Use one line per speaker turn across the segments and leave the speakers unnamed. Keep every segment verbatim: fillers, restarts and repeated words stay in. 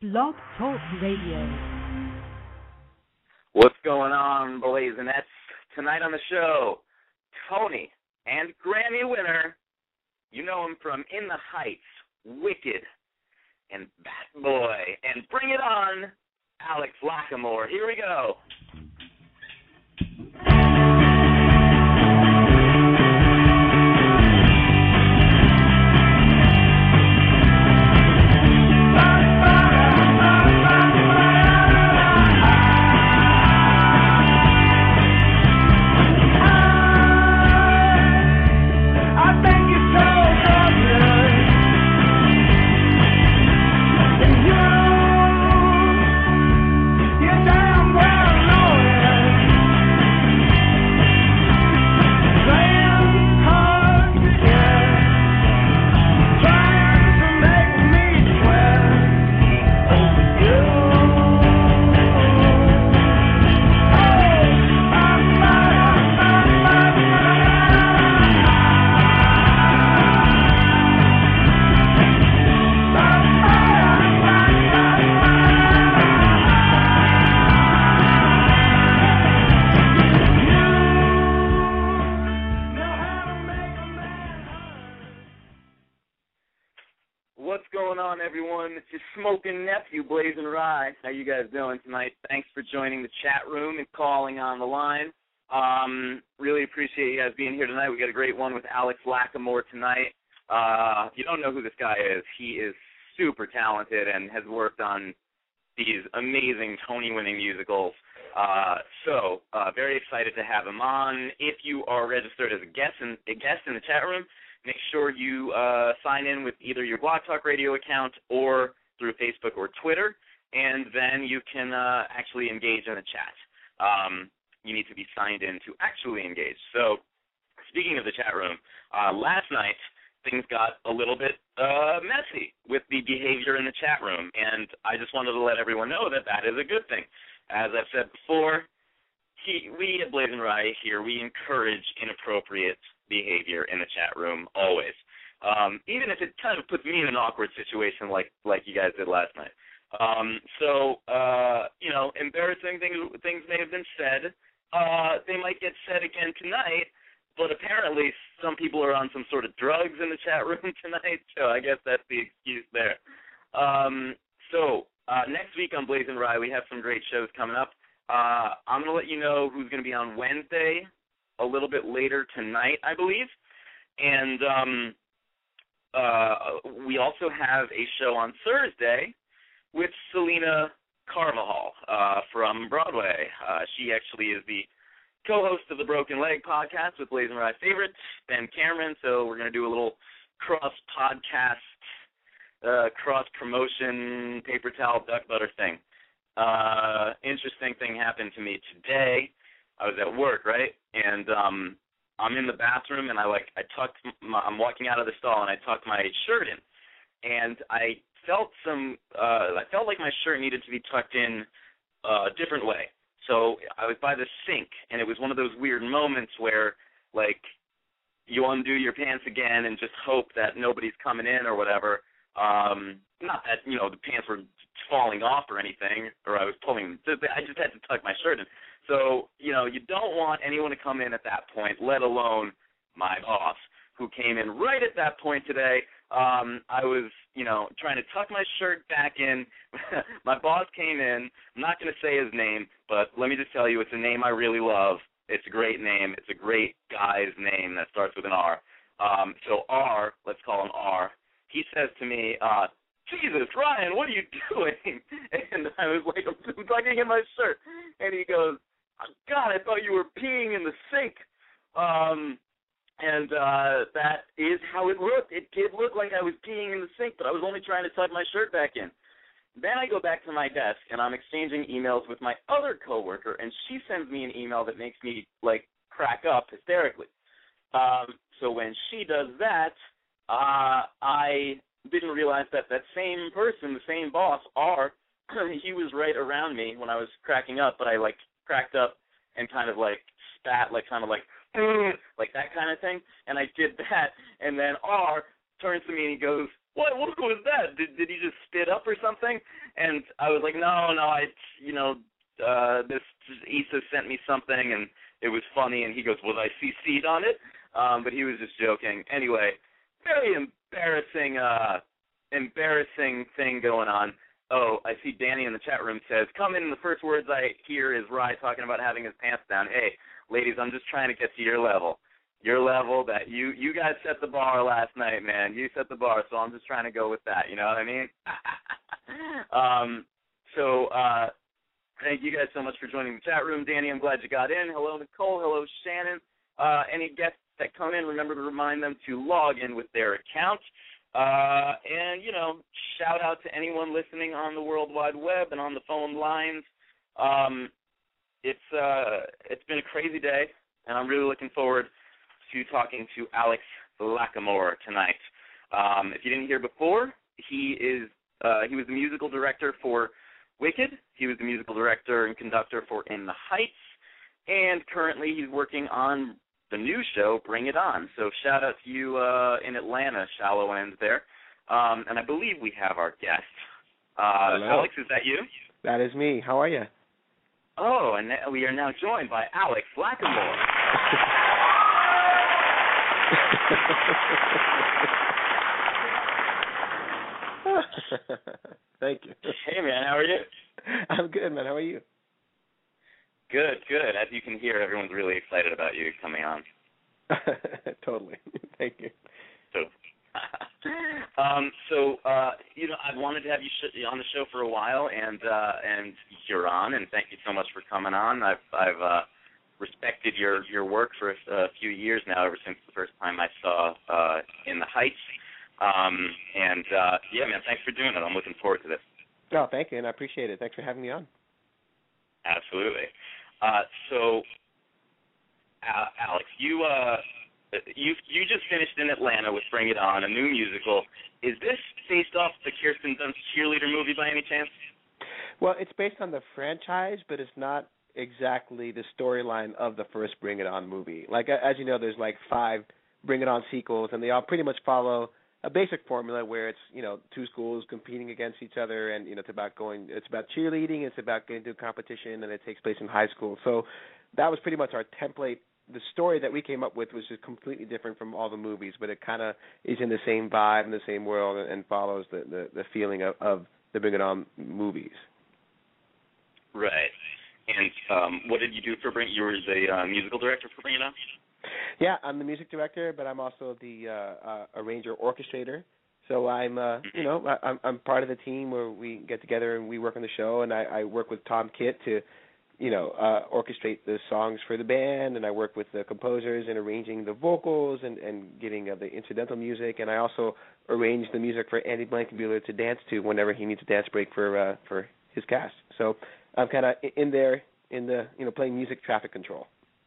Blog Talk Radio.
What's going on, Blazonettes? Tonight on the show, Tony and Grammy winner. You know him from In the Heights, Wicked, and Bat Boy. And bring it on, Alex Lacamoire. Here we go. Smoking Nephew, Blazing Rye. How you guys doing tonight? Thanks for joining the chat room and calling on the line. Um, really appreciate you guys being here tonight. We got a great one with Alex Lacamoire tonight. Uh, you don't know who this guy is. He is super talented and has worked on these amazing Tony-winning musicals. Uh, so, uh, very excited to have him on. If you are registered as a guest in, a guest in the chat room, make sure you uh, sign in with either your Blog Talk Radio account or through Facebook or Twitter, and then you can uh, actually engage in the chat. Um, you need to be signed in to actually engage. So, speaking of the chat room, uh, last night things got a little bit uh, messy with the behavior in the chat room, and I just wanted to let everyone know that that is a good thing. As I've said before, he, we at Blazing Rye here, we encourage inappropriate behavior in the chat room always. Um, even if it kind of puts me in an awkward situation like like you guys did last night. Um, so, uh, you know, embarrassing things things may have been said. Uh, they might get said again tonight, but apparently some people are on some sort of drugs in the chat room tonight, so I guess that's the excuse there. Um, so, uh, next week on Blazing Rye, we have some great shows coming up. Uh, I'm going to let you know who's going to be on Wednesday a little bit later tonight, I believe. And, um, Uh, we also have a show on Thursday with Selena Carvajal uh, from Broadway. Uh, she actually is the co-host of the Broken Leg podcast with Blazing Rye favorite, Ben Cameron, so we're going to do a little cross-podcast, uh, cross-promotion, paper towel, duck butter thing. Uh, interesting thing happened to me today. I was at work, right, and um, I'm in the bathroom, and I like I tucked. My, I'm walking out of the stall, and I tucked my shirt in, and I felt some. Uh, I felt like my shirt needed to be tucked in uh, a different way. So I was by the sink, and it was one of those weird moments where, like, you undo your pants again and just hope that nobody's coming in or whatever. Um, not that you know the pants were falling off or anything, or I was pulling. I just had to tuck my shirt in. So, you know, you don't want anyone to come in at that point, let alone my boss, who came in right at that point today. Um, I was, you know, trying to tuck my shirt back in. My boss came in. I'm not going to say his name, but let me just tell you, it's a name I really love. It's a great name. It's a great guy's name that starts with an R. Um, so R, let's call him R, he says to me, uh, Jesus, Ryan, what are you doing? And I was like, I'm tucking in my shirt. And he goes, God, I thought you were peeing in the sink. Um, and uh, that is how it looked. It did look like I was peeing in the sink, but I was only trying to tuck my shirt back in. Then I go back to my desk, and I'm exchanging emails with my other coworker, and she sends me an email that makes me, like, crack up hysterically. Um, so when she does that, uh, I didn't realize that that same person, the same boss, R, he was right around me when I was cracking up, but I, like, cracked up and kind of, like, spat, like, kind of like, like that kind of thing, and I did that, and then R turns to me and he goes, what, what was that? Did did he just spit up or something? And I was like, no, no, I, you know, uh, this Issa sent me something, and it was funny. And he goes, was I C C'd on it? Um, but he was just joking. Anyway, very embarrassing, uh, embarrassing thing going on. Oh, I see Danny in the chat room says, come in, and the first words I hear is Rye talking about having his pants down. Hey, ladies, I'm just trying to get to your level. Your level that you, you guys set the bar last night, man. You set the bar, so I'm just trying to go with that. You know what I mean? um, so uh, thank you guys so much for joining the chat room. Danny, I'm glad you got in. Hello, Nicole. Hello, Shannon. Uh, any guests that come in, remember to remind them to log in with their account. Uh, and, you know, shout out to anyone listening on the World Wide Web and on the phone lines. Um, it's uh, it's been a crazy day, and I'm really looking forward to talking to Alex Lacamoire tonight. Um, if you didn't hear before, he is uh, he was the musical director for Wicked. He was the musical director and conductor for In the Heights, and currently he's working on the new show, Bring It On. So shout out to you uh, in Atlanta, Shallow Ends there. Um, and I believe we have our guest. Uh, Alex, is that you?
That is me. How are you?
Oh, and we are now joined by Alex Lacamoire.
Thank you.
Hey, man, how are you?
I'm good, man. How are you?
Good, good. As you can hear, everyone's really excited about you coming on.
Totally. Thank you.
So, um, so uh, you know, I've wanted to have you sh- on the show for a while, and uh, and you're on, and thank you so much for coming on. I've I've uh, respected your, your work for a, a few years now, ever since the first time I saw uh, In the Heights. Um, and uh, yeah, man, thanks for doing it. I'm looking forward to this.
Oh, thank you, and I appreciate it. Thanks for having me on.
Absolutely. Uh, so, uh, Alex, you uh, you you just finished in Atlanta with Bring It On, a new musical. Is this based off the Kirsten Dunst Cheerleader movie by any chance?
Well, it's based on the franchise, but it's not exactly the storyline of the first Bring It On movie. Like, as you know, there's like five Bring It On sequels, and they all pretty much follow a basic formula where it's, you know, two schools competing against each other, and, you know, it's about going, it's about cheerleading, it's about getting to a competition, and it takes place in high school. So that was pretty much our template. The story that we came up with was just completely different from all the movies, but it kind of is in the same vibe, in the same world, and, and follows the, the, the feeling of, of the Bring It On movies.
Right. And um, what did you do for Bring? You were the uh, musical director for Bring It On?
Yeah, I'm the music director, but I'm also the uh, uh, arranger orchestrator. So I'm, uh, you know, I, I'm I'm part of the team where we get together and we work on the show, and I, I work with Tom Kitt to, you know, uh, orchestrate the songs for the band, and I work with the composers in arranging the vocals and, and getting uh, the incidental music, and I also arrange the music for Andy Blankenbuehler to dance to whenever he needs a dance break for uh, for his cast. So I'm kind of in there in the, you know, playing music traffic control.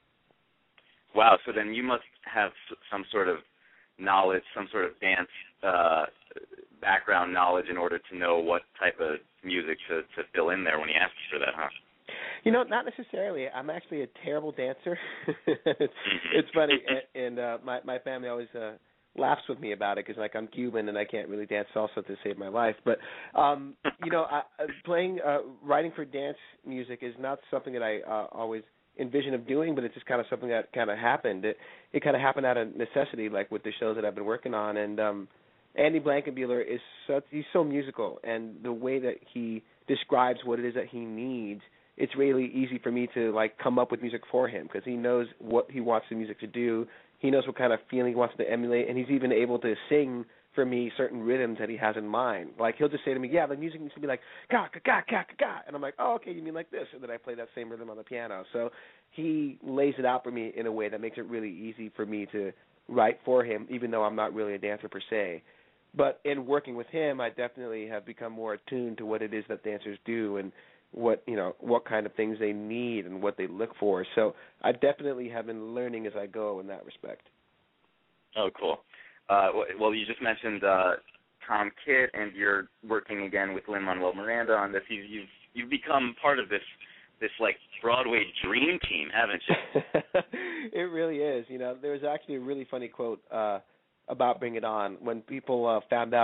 Wow, so then you must have some sort of knowledge, some sort of dance uh, background knowledge in order to know what type of music to, to fill in there when he asks for that, huh?
You know, not necessarily. I'm actually a terrible dancer. it's, it's funny, and, and uh, my my family always uh, laughs with me about it because, like, I'm Cuban and I can't really dance salsa to save my life. But um, you know, I, playing, uh, writing for dance music is not something that I uh, always envision of doing, but it's just kind of something that kind of happened. It it kind of happened out of necessity, like with the shows that I've been working on. And um, Andy Blankenbuehler is such, he's so musical, and the way that he describes what it is that he needs, it's really easy for me to like come up with music for him because he knows what he wants the music to do. He knows what kind of feeling he wants to emulate, and he's even able to sing for me certain rhythms that he has in mind. Like, he'll just say to me, yeah, the music needs to be like, ga, ga, ga, ga, ga, ga. And I'm like, oh, okay, you mean like this? And then I play that same rhythm on the piano. So he lays it out for me in a way that makes it really easy for me to write for him, even though I'm not really a dancer per se. But in working with him, I definitely have become more attuned to what it is that dancers do and what, you know, what kind of things they need and what they look for. So I definitely have been learning as I go in that respect.
Oh, cool. Uh, well, you just mentioned uh, Tom Kitt, and you're working again with Lin-Manuel Miranda on this. You've, you've you've become part of this this like Broadway dream team, haven't you?
It really is. You know, there was actually a really funny quote uh, about Bring It On when people uh, found out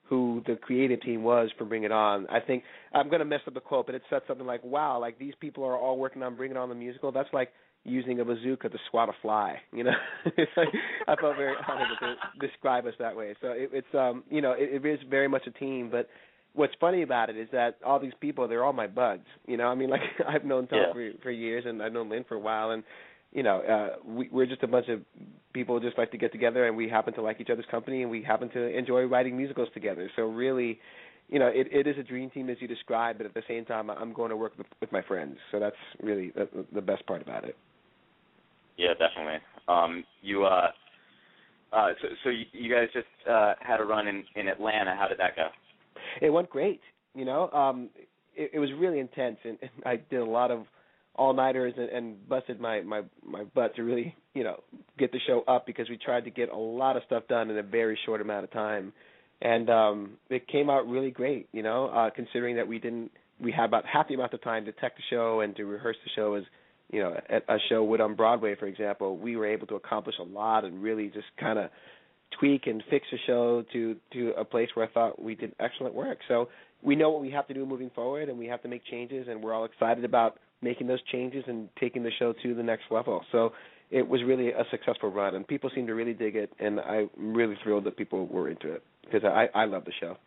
who the creative team was for Bring It On. I think I'm going to mess up the quote, but it said something like, "Wow, like these people are all working on Bring It On the musical. That's like using a bazooka to swat a fly." You know, it's like, I felt very honored that they describe us that way. So it, it's um, you know, it, it is very much a team. But what's funny about it is that all these people, they're all my buds. You know, I mean, like I've known Tom
yeah.
for for years, and I've known Lynn for a while, and you know, uh, we, we're just a bunch of people who just like to get together, and we happen to like each other's company, and we happen to enjoy writing musicals together. So really, you know, it, it is a dream team as you described, but at the same time, I'm going to work with, with my friends. So that's really the, the best part about it.
Yeah, definitely. Um, you, uh, uh, so, so you, you guys just uh, had a run in, in Atlanta. How did that go?
It went great. You know, um, it, it was really intense, and, and I did a lot of all-nighters and, and busted my, my, my butt to really, you know, get the show up because we tried to get a lot of stuff done in a very short amount of time. And um, it came out really great, you know, uh, considering that we didn't, we had about half the amount of time to tech the show and to rehearse the show as, you know, a, a show would on Broadway, for example. We were able to accomplish a lot and really just kind of tweak and fix the show to, to a place where I thought we did excellent work. So we know what we have to do moving forward, and we have to make changes, and we're all excited about making those changes and taking the show to the next level. So it was really a successful run, and people seem to really dig it, and I'm really thrilled that people were into it because I, I love the show.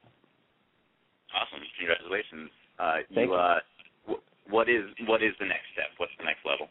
Awesome. Congratulations. Uh,
Thank
you,
you.
Uh, w- what is what is the next step? What's the next level?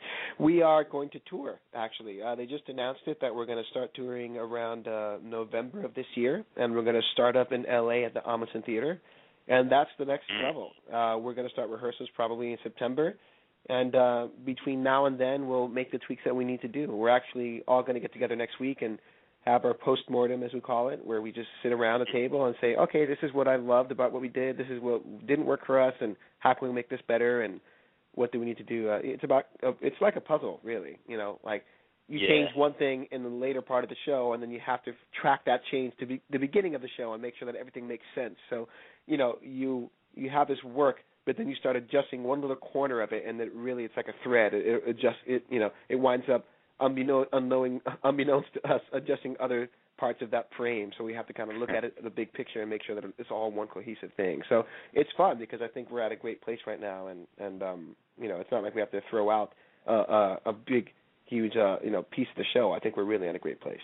We are going to tour, actually. Uh, they just announced it that we're going to start touring around uh, November of this year, and we're going to start up in L A at the Amundsen Theater. And that's the next level. Uh, we're going to start rehearsals probably in September. And uh, between now and then, we'll make the tweaks that we need to do. We're actually all going to get together next week and have our post-mortem, as we call it, where we just sit around a table and say, okay, this is what I loved about what we did. This is what didn't work for us, and how can we make this better, and what do we need to do? Uh, it's about uh, it's like a puzzle, really. You know, like you
yeah.
change one thing in the later part of the show, and then you have to track that change to be, the beginning of the show and make sure that everything makes sense. So, you know, you you have this work, but then you start adjusting one little corner of it, and it really it's like a thread. It, it adjusts. It you know it winds up unbeknown, unknowing, unbeknownst to us adjusting other parts of that frame. So we have to kind of look at it, the big picture, and make sure that it's all one cohesive thing. So it's fun because I think we're at a great place right now, and and um, you know it's not like we have to throw out uh, uh, a big, huge uh, you know piece of the show. I think we're really in a great place.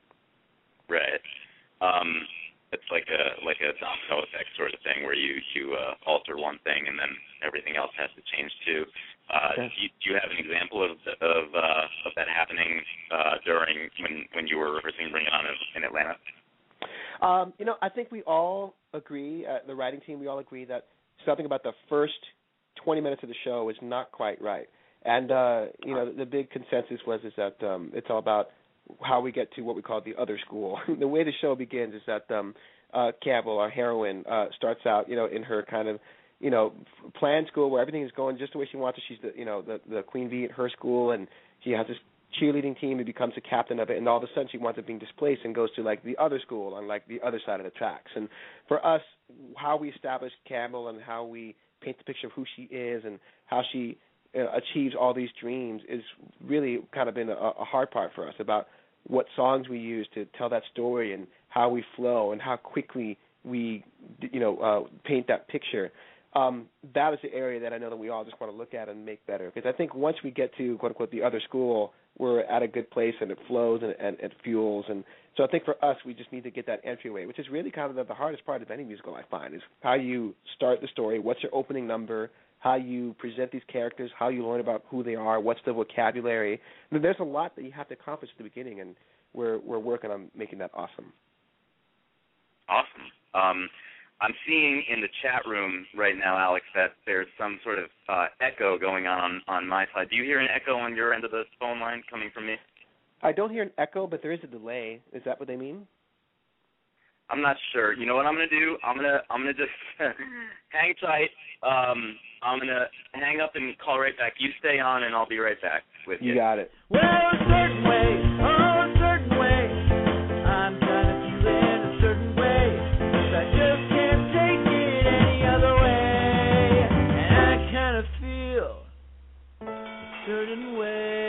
Right. Um, it's like a like a domino effect sort of thing where you you uh, alter one thing and then everything else has to change too. Uh,
Okay.
do, you, do you have an example of of uh, of that happening uh, during when when you were rehearsing Bring It On in Atlanta?
Um, you know, I think we all agree, uh, the writing team, we all agree that something about the first twenty minutes of the show is not quite right. And, uh, you know, the, the big consensus was is that um, it's all about how we get to what we call the other school. The way the show begins is that um, uh, Campbell, our heroine, uh, starts out, you know, in her kind of, you know, planned school where everything is going just the way she wants it. She's the, you know, the, the queen bee at her school, and she has this cheerleading team and becomes a captain of it, and all of a sudden she winds up being displaced and goes to like the other school on like the other side of the tracks. And for us, how we establish Campbell and how we paint the picture of who she is and how she uh, achieves all these dreams is really kind of been a, a hard part for us about what songs we use to tell that story and how we flow and how quickly we, you know, uh, paint that picture. Um, that is the area that I know that we all just want to look at and make better. Because I think once we get to, quote, unquote, the other school, we're at a good place and it flows and, and it fuels. And so I think for us, we just need to get that entryway, which is really kind of the, the hardest part of any musical, I find, is how you start the story, what's your opening number, how you present these characters, how you learn about who they are, what's the vocabulary. I mean, there's a lot that you have to accomplish at the beginning, and we're we're working on making that awesome.
Awesome. Um, I'm seeing in the chat room right now, Alex, that there's some sort of uh, echo going on on my side. Do you hear an echo on your end of the phone line coming from me?
I don't hear an echo, but there is a delay. Is that what they mean?
I'm not sure. You know what I'm gonna do? I'm gonna I'm gonna just hang tight. Um, I'm gonna hang up and call right back. You stay on, and I'll be right back with you.
You got it.
Well, a certain way, oh, a certain way, I'm kind of feeling a certain way, 'cause I just can't take it any other way, and I kind of feel a certain way.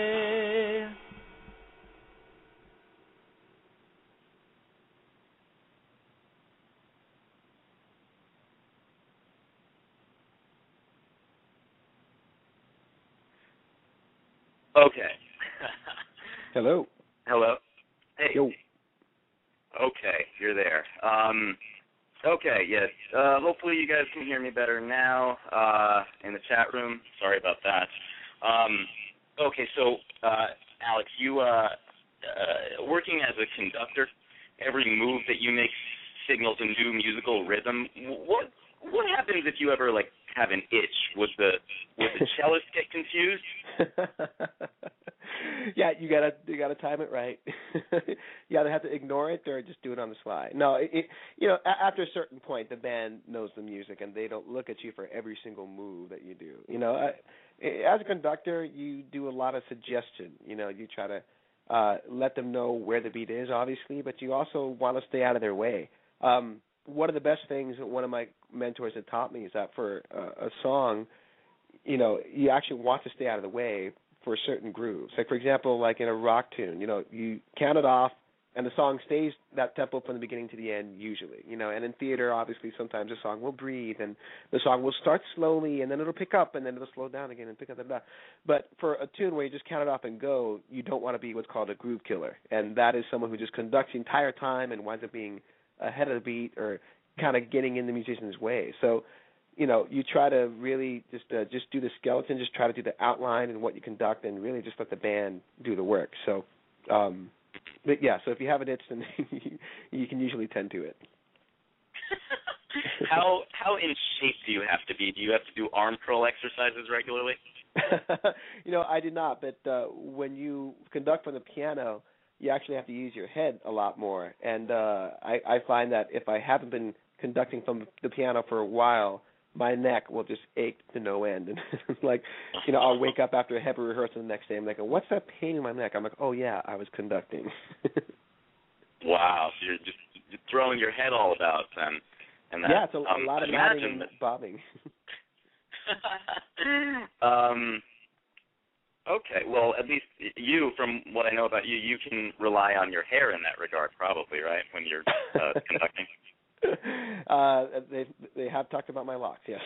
Okay.
Hello.
Hello. Hey.
Yo.
Okay, you're there. Um, okay, yes. Uh, hopefully you guys can hear me better now uh, in the chat room. Sorry about that. Um, okay, so, uh, Alex, you, uh, uh, working as a conductor, every move that you make signals a new musical rhythm. What what happens if you ever, like, have an itch? Would the, would the cellist get confused?
Yeah, you gotta you gotta time it right. You either have to ignore it or just do it on the fly. No, it, it, you know, a- after a certain point, the band knows the music and they don't look at you for every single move that you do. You know, I, as a conductor, you do a lot of suggestion. You know, you try to uh, let them know where the beat is, obviously, but you also want to stay out of their way. Um, one of the best things that one of my mentors had taught me is that for uh, a song, you know, you actually want to stay out of the way for certain grooves. Like, for example, like in a rock tune, you know, you count it off and the song stays that tempo from the beginning to the end usually, you know, and in theater, obviously, sometimes the song will breathe and the song will start slowly and then it'll pick up and then it'll slow down again and pick up and down. But for a tune where you just count it off and go, you don't want to be what's called a groove killer, and that is someone who just conducts the entire time and winds up being ahead of the beat or kind of getting in the musician's way. So, you know, you try to really just uh, just do the skeleton, just try to do the outline and what you conduct, and really just let the band do the work. So, um, but yeah, so if you have an itch, then you can usually tend to it.
How how in shape do you have to be? Do you have to do arm curl exercises regularly?
You know, I did not, but uh, when you conduct from the piano, you actually have to use your head a lot more. And uh, I, I find that if I haven't been conducting from the piano for a while, my neck will just ache to no end. And like, you know, I'll wake up after a heavy rehearsal the next day and I'm like, what's that pain in my neck? I'm like, oh, yeah, I was conducting.
Wow. So you're just you're throwing your head all about then. And that,
yeah, it's a,
um,
a lot of nodding and bobbing.
um, okay. Well, at least you, from what I know about you, you can rely on your hair in that regard probably, right, when you're uh, conducting?
Uh, they they have talked about my locks, yes.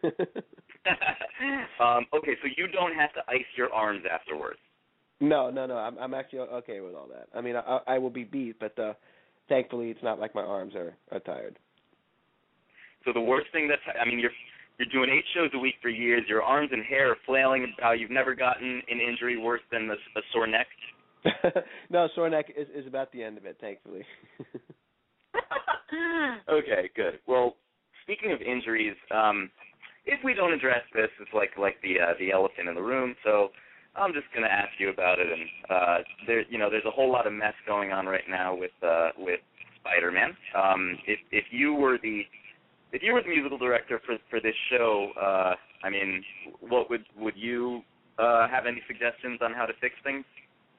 um, okay, so you don't have to ice your arms afterwards.
No, no, no. I'm I'm actually okay with all that. I mean, I, I will be beat, but uh, thankfully it's not like my arms are, are tired.
So the worst thing that's, I mean, you're you're doing eight shows a week for years. Your arms and hair are flailing about. You've never gotten an injury worse than a, a sore neck?
No, sore neck is, is about the end of it, thankfully.
Okay, good. Well, speaking of injuries, um, if we don't address this, it's like like the uh, the elephant in the room. So I'm just going to ask you about it. And uh, there, you know, there's a whole lot of mess going on right now with uh, with Spider-Man. Um, if if you were the if you were the musical director for for this show, uh, I mean, what would would you uh, have any suggestions on how to fix things?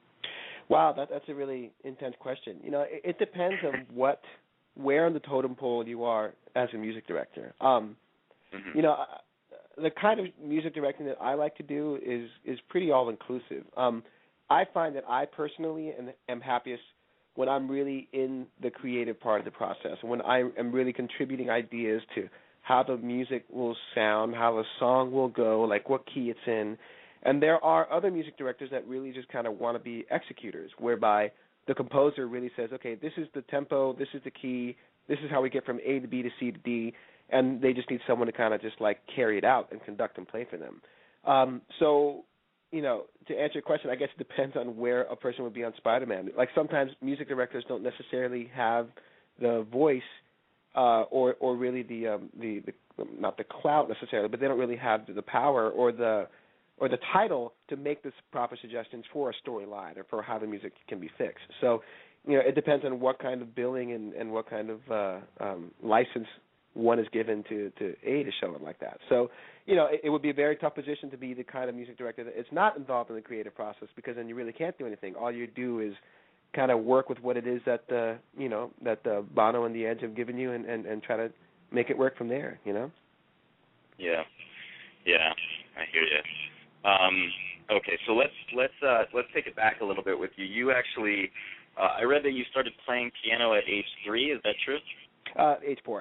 Wow, that that's a really intense question. You know, it, it depends on what. where on the totem pole you are as a music director. Um,
mm-hmm.
You know, the kind of music directing that I like to do is is pretty all-inclusive. Um, I find that I personally am, am happiest when I'm really in the creative part of the process, when I am really contributing ideas to how the music will sound, how the song will go, like what key it's in. And there are other music directors that really just kind of want to be executors, whereby the composer really says, okay, this is the tempo, this is the key, this is how we get from A to B to C to D, and they just need someone to kind of just like carry it out and conduct and play for them. Um, so, you know, to answer your question, I guess it depends on where a person would be on Spider-Man. Like sometimes music directors don't necessarily have the voice uh, or or really the, um, the the not the clout necessarily, but they don't really have the power or the or the title to make the proper suggestions for a storyline or for how the music can be fixed. So, you know, it depends on what kind of billing and, and what kind of uh, um, license one is given to, to aid a show like that. So, you know, it, it would be a very tough position to be the kind of music director that is not involved in the creative process, because then you really can't do anything. All you do is kind of work with what it is that, uh, you know, that uh, Bono and the Edge have given you and, and, and try to make it work from there, you know?
Yeah. Yeah, I hear you. Um, okay, so let's let's uh, let's take it back a little bit with you. You actually, uh, I read that you started playing piano at age three. Is that true?
Uh, age four.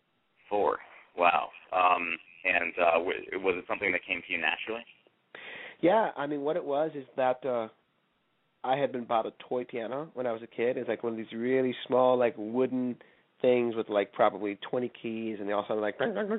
Four. Wow. Um, and uh, w- was it something that came to you naturally?
Yeah, I mean, what it was is that uh, I had been bought a toy piano when I was a kid. It's like one of these really small, like wooden things with like probably twenty keys, and they all sounded like.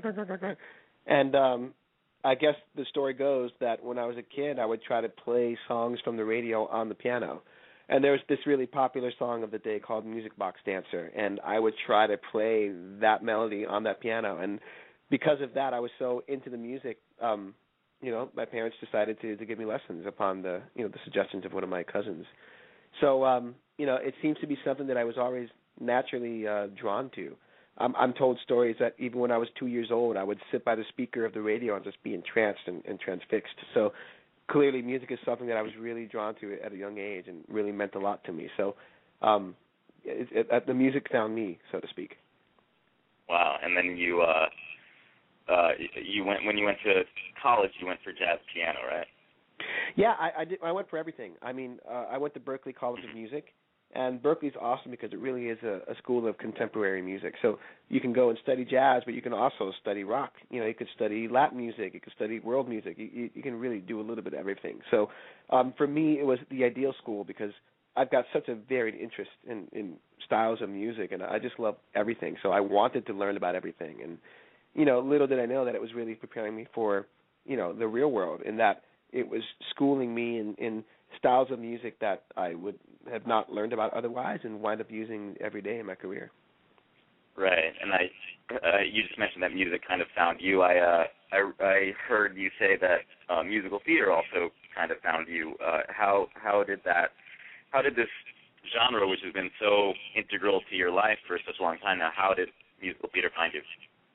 And um, I guess the story goes that when I was a kid, I would try to play songs from the radio on the piano. And there was this really popular song of the day called Music Box Dancer, and I would try to play that melody on that piano. And because of that, I was so into the music. Um, you know, my parents decided to, to give me lessons upon the you know the suggestions of one of my cousins. So um, you know, it seems to be something that I was always naturally uh, drawn to. I'm, I'm told stories that even when I was two years old, I would sit by the speaker of the radio and just be entranced and, and transfixed. So clearly music is something that I was really drawn to at a young age and really meant a lot to me. So um, it, it, the music found me, so to speak.
Wow. And then you uh, uh, you went when you went to college, you went for jazz piano, right?
Yeah, I, I, did, I went for everything. I mean, uh, I went to Berklee College of Music. And Berklee's awesome because it really is a, a school of contemporary music. So you can go and study jazz, but you can also study rock. You know, you could study Latin music. You could study world music. You, you, you can really do a little bit of everything. So um, for me, it was the ideal school because I've got such a varied interest in, in styles of music, and I just love everything. So I wanted to learn about everything. And, you know, little did I know that it was really preparing me for, you know, the real world, in that it was schooling me in, in styles of music that I would have not learned about otherwise and wind up using every day in my career.
Right, and I, uh, you just mentioned that music kind of found you. I, uh, I, I heard you say that uh, musical theater also kind of found you. Uh, how, how did that? How did this genre, which has been so integral to your life for such a long time now, how did musical theater find you?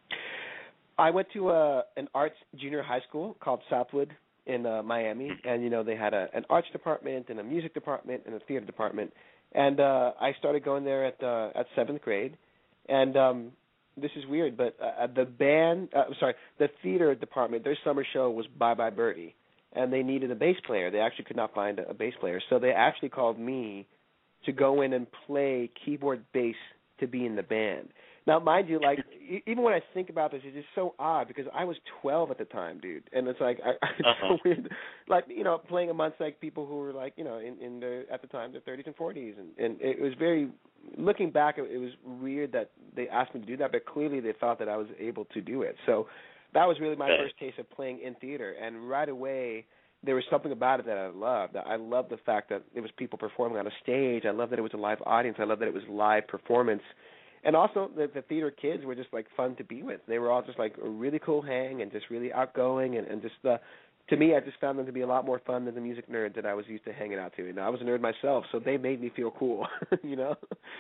I went to a, an arts junior high school called Southwood in uh, Miami, and, you know, they had a, an arts department and a music department and a theater department, and uh, I started going there at uh, at seventh grade, and um, this is weird, but uh, the band, uh, sorry, the theater department, their summer show was Bye Bye Birdie, and they needed a bass player. They actually could not find a, a bass player, so they actually called me to go in and play keyboard bass to be in the band. Now, mind you, like, even when I think about this, it's just so odd because I was twelve at the time, dude. And it's like, I, it's uh-huh. so weird. Like, you know, playing amongst, like, people who were, like, you know, in, in the, at the time, their thirties and forties. And, and it was very, looking back, it, it was weird that they asked me to do that, but clearly they thought that I was able to do it. So that was really my okay. first taste of playing in theater. And right away, there was something about it that I loved. I loved the fact that it was people performing on a stage. I loved that it was a live audience. I loved that it was live performance. And also, the, the theater kids were just, like, fun to be with. They were all just, like, a really cool hang and just really outgoing. And, and just, uh, to me, I just found them to be a lot more fun than the music nerds that I was used to hanging out to. And I was a nerd myself, so they made me feel cool, you know?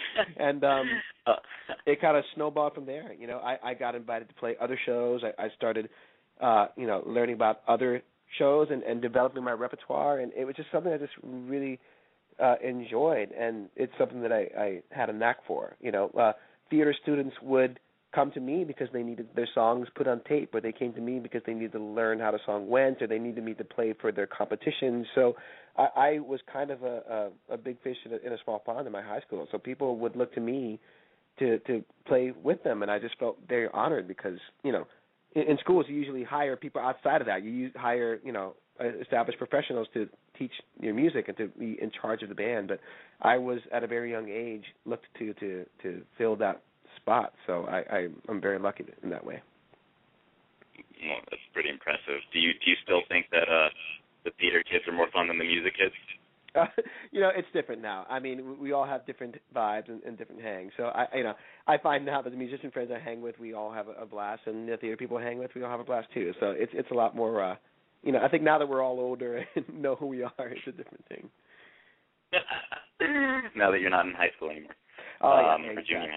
And um, it kind of snowballed from there. You know, I, I got invited to play other shows. I, I started, uh, you know, learning about other shows and, and developing my repertoire. And it was just something I just really uh, enjoyed. And it's something that I, I had a knack for, you know. Uh, Theater students would come to me because they needed their songs put on tape, or they came to me because they needed to learn how the song went, or they needed me to play for their competitions. So I, I was kind of a, a, a big fish in a, in a small pond in my high school. So people would look to me to, to play with them, and I just felt very honored because, you know, in, in schools you usually hire people outside of that. You use, hire, you know, established professionals to teach your music and to be in charge of the band, but I was at a very young age looked to to, to fill that spot, so I, I, I'm very lucky in that way.
Well, that's pretty impressive. Do you do you still think that uh, the theater kids are more fun than the music kids?
Uh, you know, it's different now. I mean, we all have different vibes and, and different hangs. So I, you know, I find now that the musician friends I hang with, we all have a, a blast, and the theater people I hang with, we all have a blast too. So it's it's a lot more. Uh, You know, I think now that we're all older and know who we are, it's a different thing.
Now that you're not in high school anymore.
Oh, yeah,
um,
exactly.
Or junior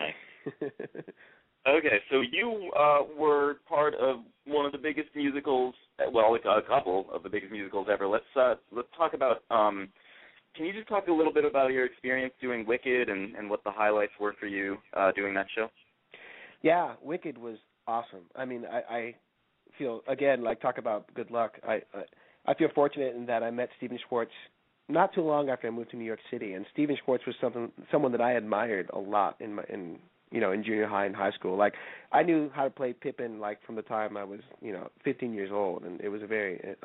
high. Okay, so you uh, were part of one of the biggest musicals, well, a couple of the biggest musicals ever. Let's uh, let's talk about, um, can you just talk a little bit about your experience doing Wicked and, and what the highlights were for you uh, doing that show?
Yeah, Wicked was awesome. I mean, I... I feel, again, like talk about good luck. I, I I feel fortunate in that I met Stephen Schwartz not too long after I moved to New York City, and Stephen Schwartz was something someone that I admired a lot in my in you know in junior high and high school. Like I knew how to play Pippin like from the time I was you know fifteen years old, and it was a very um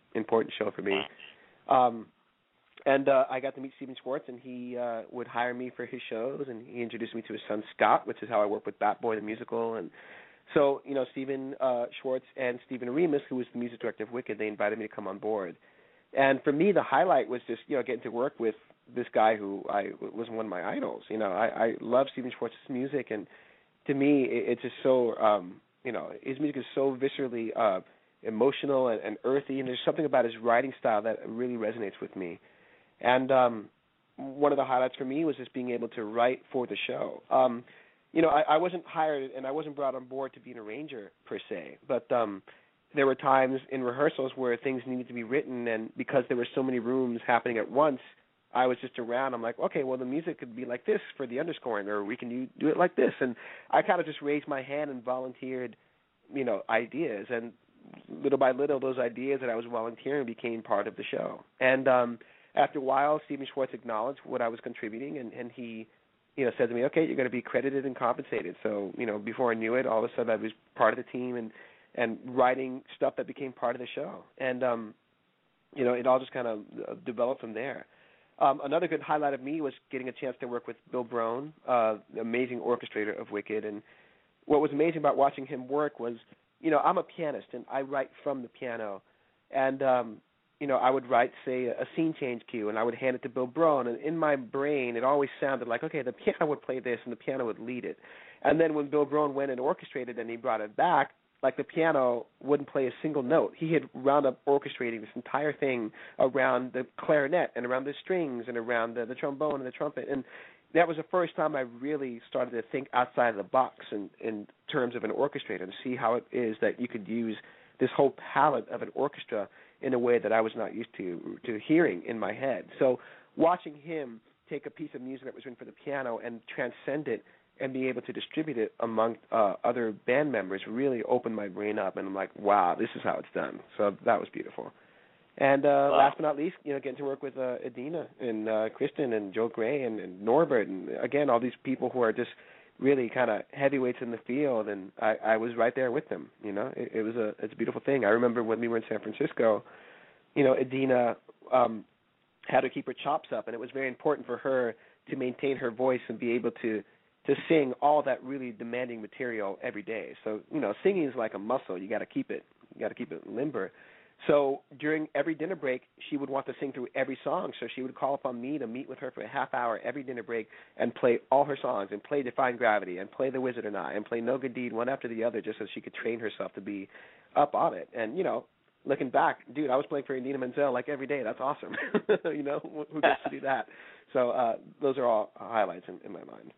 important show for me. Um, and uh, I got to meet Stephen Schwartz, and he uh, would hire me for his shows, and he introduced me to his son Scott, which is how I work with Bat Boy the musical. And so, you know, Stephen uh, Schwartz and Stephen Remus, who was the music director of Wicked, they invited me to come on board. And for me, the highlight was just, you know, getting to work with this guy who I was one of my idols. You know, I, I love Stephen Schwartz's music, and to me, it, it's just so, um, you know, his music is so viscerally uh, emotional and, and earthy, and there's something about his writing style that really resonates with me. And um, one of the highlights for me was just being able to write for the show. Um, you know, I, I wasn't hired and I wasn't brought on board to be an arranger per se, but um, there were times in rehearsals where things needed to be written, and because there were so many rooms happening at once, I was just around. I'm like, okay, well, the music could be like this for the underscoring, or we can do, do it like this. And I kind of just raised my hand and volunteered, you know, ideas. And little by little, those ideas that I was volunteering became part of the show. And um, after a while, Stephen Schwartz acknowledged what I was contributing, and, and he, you know, said to me, okay, you're going to be credited and compensated. So, you know, before I knew it, all of a sudden I was part of the team and, and writing stuff that became part of the show. And, um, you know, it all just kind of developed from there. Um, another good highlight of me was getting a chance to work with Bill Brown, uh, the amazing orchestrator of Wicked. And what was amazing about watching him work was, you know, I'm a pianist, and I write from the piano. And, um, you know, I would write, say, a scene change cue, and I would hand it to Bill Brown. And in my brain, it always sounded like, okay, the piano would play this, and the piano would lead it. And then when Bill Brown went and orchestrated and he brought it back, like the piano wouldn't play a single note. He had wound up orchestrating this entire thing around the clarinet and around the strings and around the, the trombone and the trumpet. And that was the first time I really started to think outside of the box in, in terms of an orchestrator, and see how it is that you could use this whole palette of an orchestra in a way that I was not used to to hearing in my head. So watching him take a piece of music that was written for the piano and transcend it and be able to distribute it among uh, other band members really opened my brain up, and I'm like, wow, this is how it's done. So that was beautiful. And uh, wow. last but not least, you know, getting to work with uh, Adina and uh, Kristen and Joe Gray and, and Norbert, and again, all these people who are just really kind of heavyweights in the field, and I, I was right there with them. You know, it, it was a it's a beautiful thing. I remember when we were in San Francisco, you know, Adina um, had to keep her chops up, and it was very important for her to maintain her voice and be able to to sing all that really demanding material every day. So, you know, singing is like a muscle. You got to keep it. You got to keep it limber. So during every dinner break, she would want to sing through every song. So she would call upon me to meet with her for a half hour every dinner break and play all her songs and play Defying Gravity and play The Wizard and I and play No Good Deed one after the other, just so she could train herself to be up on it. And, you know, looking back, dude, I was playing for Idina Menzel like every day. That's awesome. You know, who gets to do that? So uh, those are all highlights in, in my mind.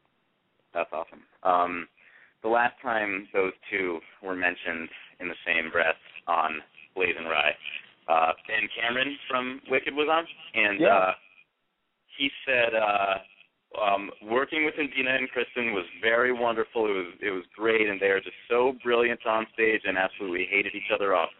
That's awesome. Um, the last time those two were mentioned in the same breath on Blazing Rye, uh, Ben Cameron from Wicked was on, and
yeah.
uh, he said uh, um, working with Adina and Kristen was very wonderful. It was it was great, and they are just so brilliant on stage and absolutely hated each other off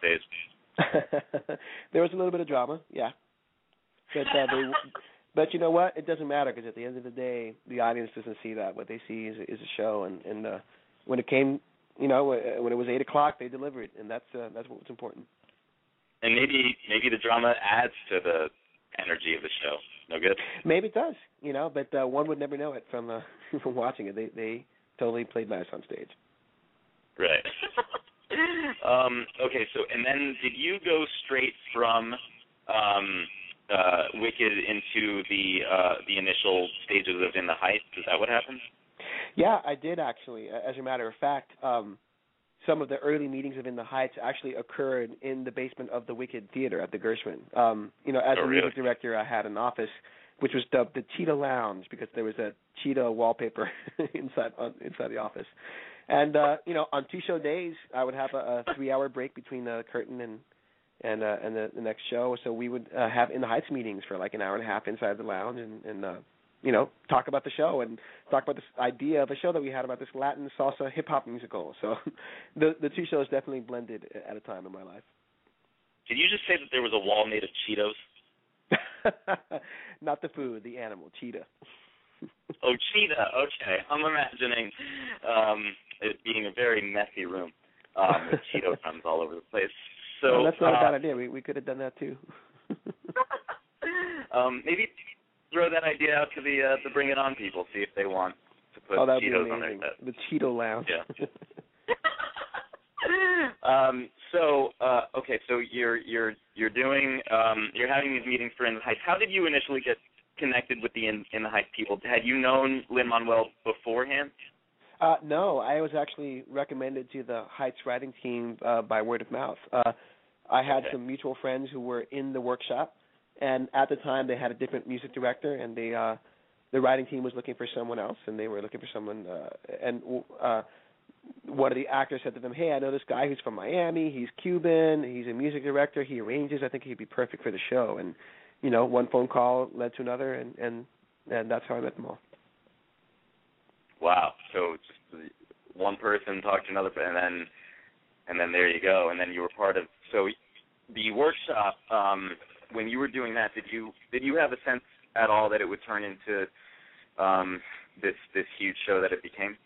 stage.
There was a little bit of drama, yeah. But uh, they. But you know what? It doesn't matter, because at the end of the day, the audience doesn't see that. What they see is, is a show. And, and uh, when it came, you know, when it was eight o'clock, they delivered, and that's uh, that's what's important.
And maybe maybe the drama adds to the energy of the show. No good?
Maybe it does, you know, but uh, one would never know it from uh, from watching it. They they totally played nice on stage.
Right. um, okay, so and then did you go straight from um, Uh, Wicked into the uh, the initial stages of In the Heights? Is that what happened?
Yeah, I did actually. As a matter of fact, um, some of the early meetings of In the Heights actually occurred in the basement of the Wicked Theater at the Gershwin. Um, you know, as
oh,
a
really?
music director, I had an office which was dubbed the Cheetah Lounge, because there was a cheetah wallpaper inside on, inside the office. And uh, you know, on two show days, I would have a, a three-hour break between the curtain and and uh, and the, the next show. So we would uh, have In the Heights meetings for like an hour and a half inside the lounge, and, and uh, you know, talk about the show and talk about this idea of a show that we had about this Latin salsa hip hop musical. So the the two shows definitely blended at a time in my life.
Did you just say that there was a wall made of Cheetos?
Not the food, the animal, cheetah.
Oh, cheetah. Okay, I'm imagining um, it being a very messy room um, with Cheeto crumbs all over the place. So
oh, that's not
uh,
a bad idea. We we could have done that too.
um, maybe throw that idea out to the uh, the Bring It On people, see if they want to put
oh, that'd
Cheetos
be
on their
amazing.
set.
The Cheeto Lounge.
Yeah. um, so uh, okay, so you're you're you're doing um, you're having these meetings for In the Heights. How did you initially get connected with the In, In the Heights people? Had you known Lin-Manuel beforehand?
Uh, no, I was actually recommended to the Heights writing team uh, by word of mouth. Uh, I had
Okay.
some mutual friends who were in the workshop, and at the time they had a different music director, and they uh, the writing team was looking for someone else, and they were looking for someone. Uh, and uh, one of the actors said to them, "Hey, I know this guy who's from Miami. He's Cuban. He's a music director. He arranges. I think he'd be perfect for the show." And you know, one phone call led to another, and and, and that's how I met them all.
Wow. So just one person talked to another, and then and then there you go. And then you were part of. So the workshop. Um, when you were doing that, did you did you have a sense at all that it would turn into um, this this huge show that it became?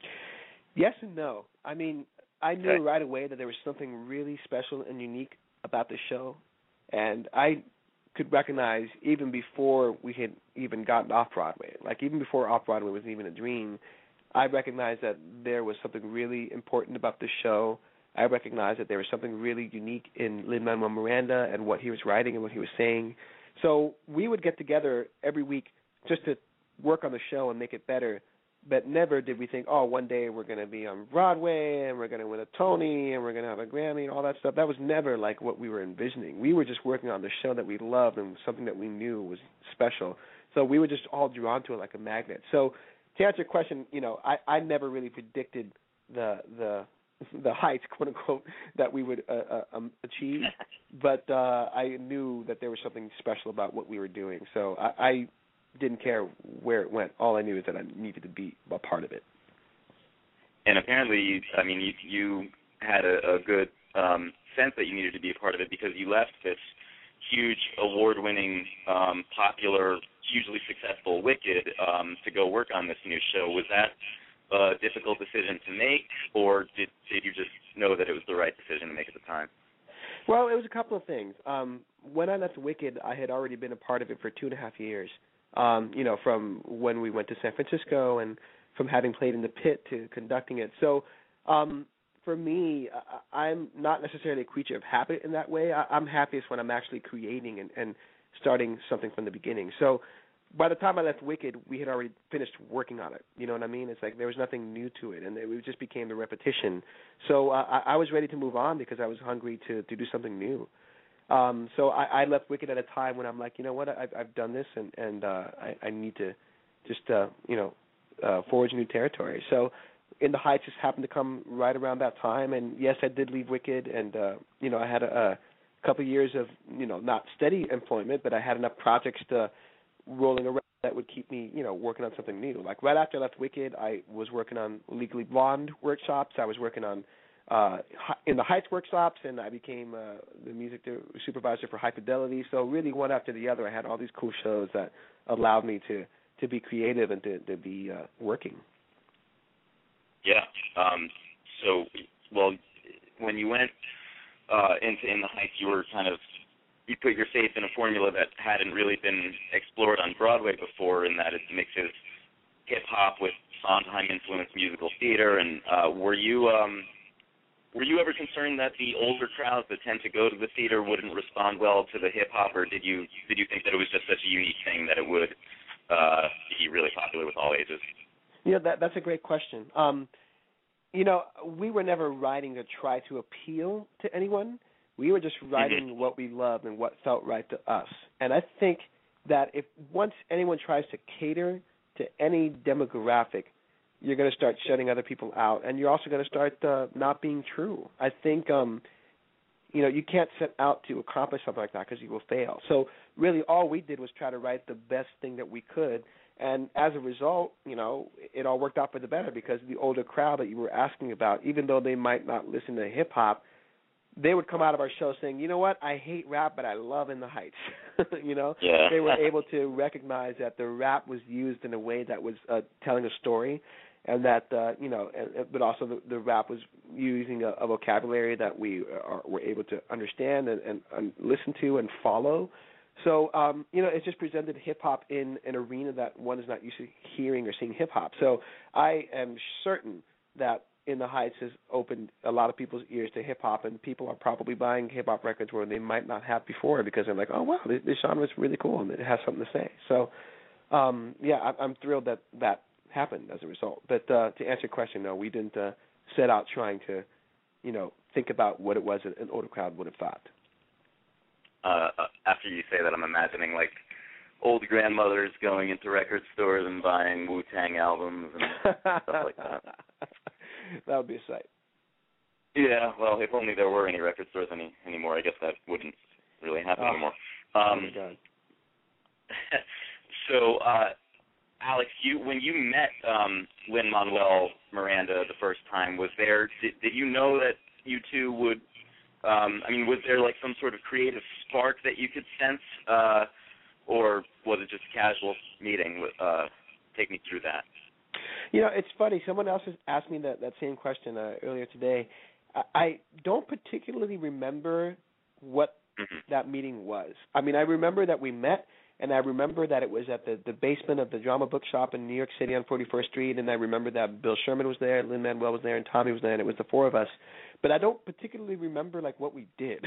Yes and no. I mean, I knew
Okay.
right away that there was something really special and unique about the show, and I could recognize even before we had even gotten off-Broadway, like even before off-Broadway was even a dream, I recognized that there was something really important about the show. I recognized that there was something really unique in Lin-Manuel Miranda and what he was writing and what he was saying. So we would get together every week just to work on the show and make it better, but never did we think, oh, one day we're going to be on Broadway and we're going to win a Tony and we're going to have a Grammy and all that stuff. That was never like what we were envisioning. We were just working on the show that we loved and something that we knew was special. So we were just all drawn to it like a magnet. So to answer your question, you know, I, I never really predicted the the the heights, quote unquote, that we would uh, uh, um, achieve, but uh, I knew that there was something special about what we were doing. So I, I didn't care where it went. All I knew is that I needed to be a part of it.
And apparently, you, I mean, you, you had a, a good um, sense that you needed to be a part of it because you left this huge, award-winning, um, popular, hugely successful Wicked um, to go work on this new show. Was that a difficult decision to make, or did, did you just know that it was the right decision to make at the time?
Well, it was a couple of things. Um, when I left Wicked, I had already been a part of it for two and a half years. Um, you know, from when we went to San Francisco and from having played in the pit to conducting it. So um, for me, I, I'm not necessarily a creature of habit in that way. I, I'm happiest when I'm actually creating and, and starting something from the beginning. So by the time I left Wicked, we had already finished working on it. You know what I mean? It's like there was nothing new to it, and it just became the repetition. So uh, I, I was ready to move on because I was hungry to, to do something new. Um, so I, I left Wicked at a time when I'm like, you know what, I've, I've done this, and, and uh, I, I need to just, uh, you know, uh, forge new territory. So In the Heights just happened to come right around that time, and yes, I did leave Wicked, and, uh, you know, I had a, a couple of years of, you know, not steady employment, but I had enough projects to rolling around that would keep me, you know, working on something new. Like right after I left Wicked, I was working on Legally Blonde workshops. I was working on uh, In the Heights workshops, and I became uh, the music supervisor for High Fidelity. So really, one after the other, I had all these cool shows that allowed me to, to be creative and to, to be uh, working.
Yeah. Um, so, well, when you went uh, into In the Heights, you were kind of you put your faith in a formula that hadn't really been explored on Broadway before, in that it mixes hip hop with Sondheim influenced musical theater. And uh, were you um, were you ever concerned that the older crowds that tend to go to the theater wouldn't respond well to the hip hop, or did you did you think that it was just such a unique thing that it would uh, be really popular with all ages?
You know, that that's a great question. Um, you know, we were never writing to try to appeal to anyone. We were just writing mm-hmm. what we loved and what felt right to us. And I think that if once anyone tries to cater to any demographic, you're going to start shutting other people out, and you're also going to start uh, not being true. I think, um, you know, you can't set out to accomplish something like that because you will fail. So really all we did was try to write the best thing that we could, and as a result, you know, it all worked out for the better because the older crowd that you were asking about, even though they might not listen to hip-hop, they would come out of our show saying, you know what, I hate rap, but I love In the Heights. you know,
yeah.
They were able to recognize that the rap was used in a way that was uh, telling a story. and that uh, you know, and, but also the, the rap was using a, a vocabulary that we are, were able to understand and, and, and listen to and follow. So um, you know, it just presented hip hop in an arena that one is not used to hearing or seeing hip hop. So I am certain that In the Heights has opened a lot of people's ears to hip hop, and people are probably buying hip hop records where they might not have before because they're like, oh wow, this, this genre is really cool and it has something to say. So um, yeah, I, I'm thrilled that that happened as a result. But uh, to answer your question, no, we didn't uh, set out trying to, you know, think about what it was that an older crowd would have thought.
Uh, after you say that, I'm imagining like old grandmothers going into record stores and buying Wu-Tang albums and stuff like that.
That would be a sight.
Yeah, well, if only there were any record stores any anymore. I guess that wouldn't really happen
oh.
anymore. Um,
oh my God.
so, uh, Alex, you when you met um, Lin-Manuel Miranda the first time, was there? Did, did you know that you two would? Um, I mean, was there like some sort of creative spark that you could sense, uh, or was it just a casual meeting? Uh, take me through that.
You know, it's funny. Someone else has asked me that, that same question uh, earlier today. I, I don't particularly remember what
mm-hmm.
that meeting was. I mean, I remember that we met, and I remember that it was at the, the basement of the Drama Bookshop in New York City on forty-first Street, and I remember that Bill Sherman was there, Lin-Manuel was there, and Tommy was there, and it was the four of us. But I don't particularly remember, like, what we did.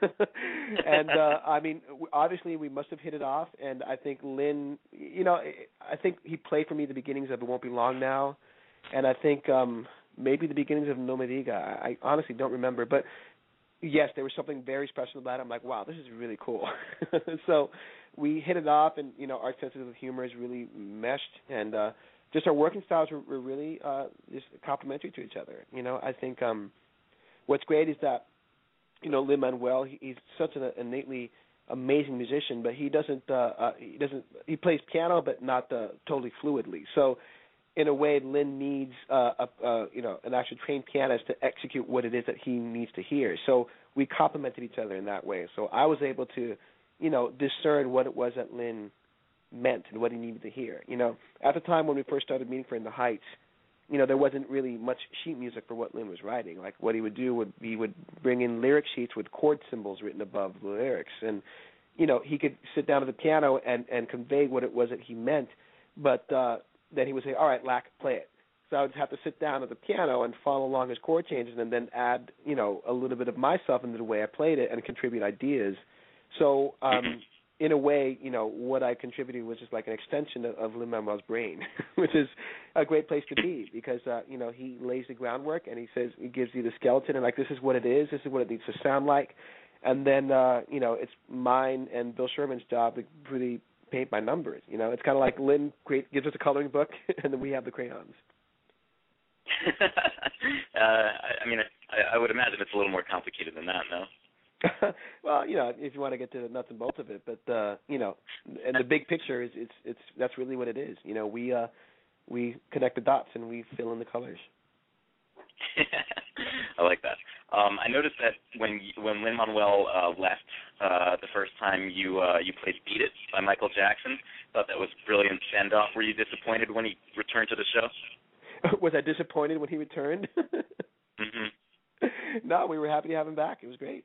and, uh, I mean, obviously we must have hit it off, and I think Lin, you know, I think he played for me the beginnings of It Won't Be Long Now, and I think um, maybe the beginnings of No Me Diga. I, I honestly don't remember, but yes, there was something very special about it. I'm like, wow, this is really cool. So we hit it off, and, you know, our senses of humor is really meshed, and uh, just our working styles were, were really uh, just complementary to each other. You know, I think um, what's great is that, you know, Lin-Manuel, he, he's such an innately amazing musician, but he doesn't, uh, uh, he doesn't, he plays piano, but not uh, totally fluidly. So in a way, Lin needs, uh, a, uh, you know, an actual trained pianist to execute what it is that he needs to hear. So we complemented each other in that way. So I was able to, you know, discern what it was that Lin meant and what he needed to hear. You know, at the time when we first started meeting for In the Heights, you know, there wasn't really much sheet music for what Lin was writing. Like, what he would do would he would bring in lyric sheets with chord symbols written above the lyrics, and you know, he could sit down at the piano and and convey what it was that he meant, but uh, then he would say, "All right, Lack, play it." So I would have to sit down at the piano and follow along his chord changes, and then add, you know, a little bit of myself into the way I played it and contribute ideas. So, um, in a way, you know, what I contributed was just like an extension of, of Lin-Manuel's brain, which is a great place to be because, uh, you know, he lays the groundwork and he says, he gives you the skeleton and like, this is what it is, this is what it needs to sound like. And then, uh, you know, it's mine and Bill Sherman's job to really paint by numbers. You know, it's kind of like Lin create, gives us a coloring book and then we have the crayons.
uh, I, I mean, I, I would imagine it's a little more complicated than that, no?
Well, you know, if you want to get to the nuts and bolts of it, but uh, you know, and the big picture is it's it's that's really what it is. You know, we uh, we connect the dots and we fill in the colors.
I like that. Um, I noticed that when you, when Lin-Manuel uh, left uh, the first time, you uh, you played "Beat It" by Michael Jackson. Thought that was a brilliant send-off. Were you disappointed when he returned to the show?
Was I disappointed when he returned?
Mm-hmm.
No, we were happy to have him back. It was great.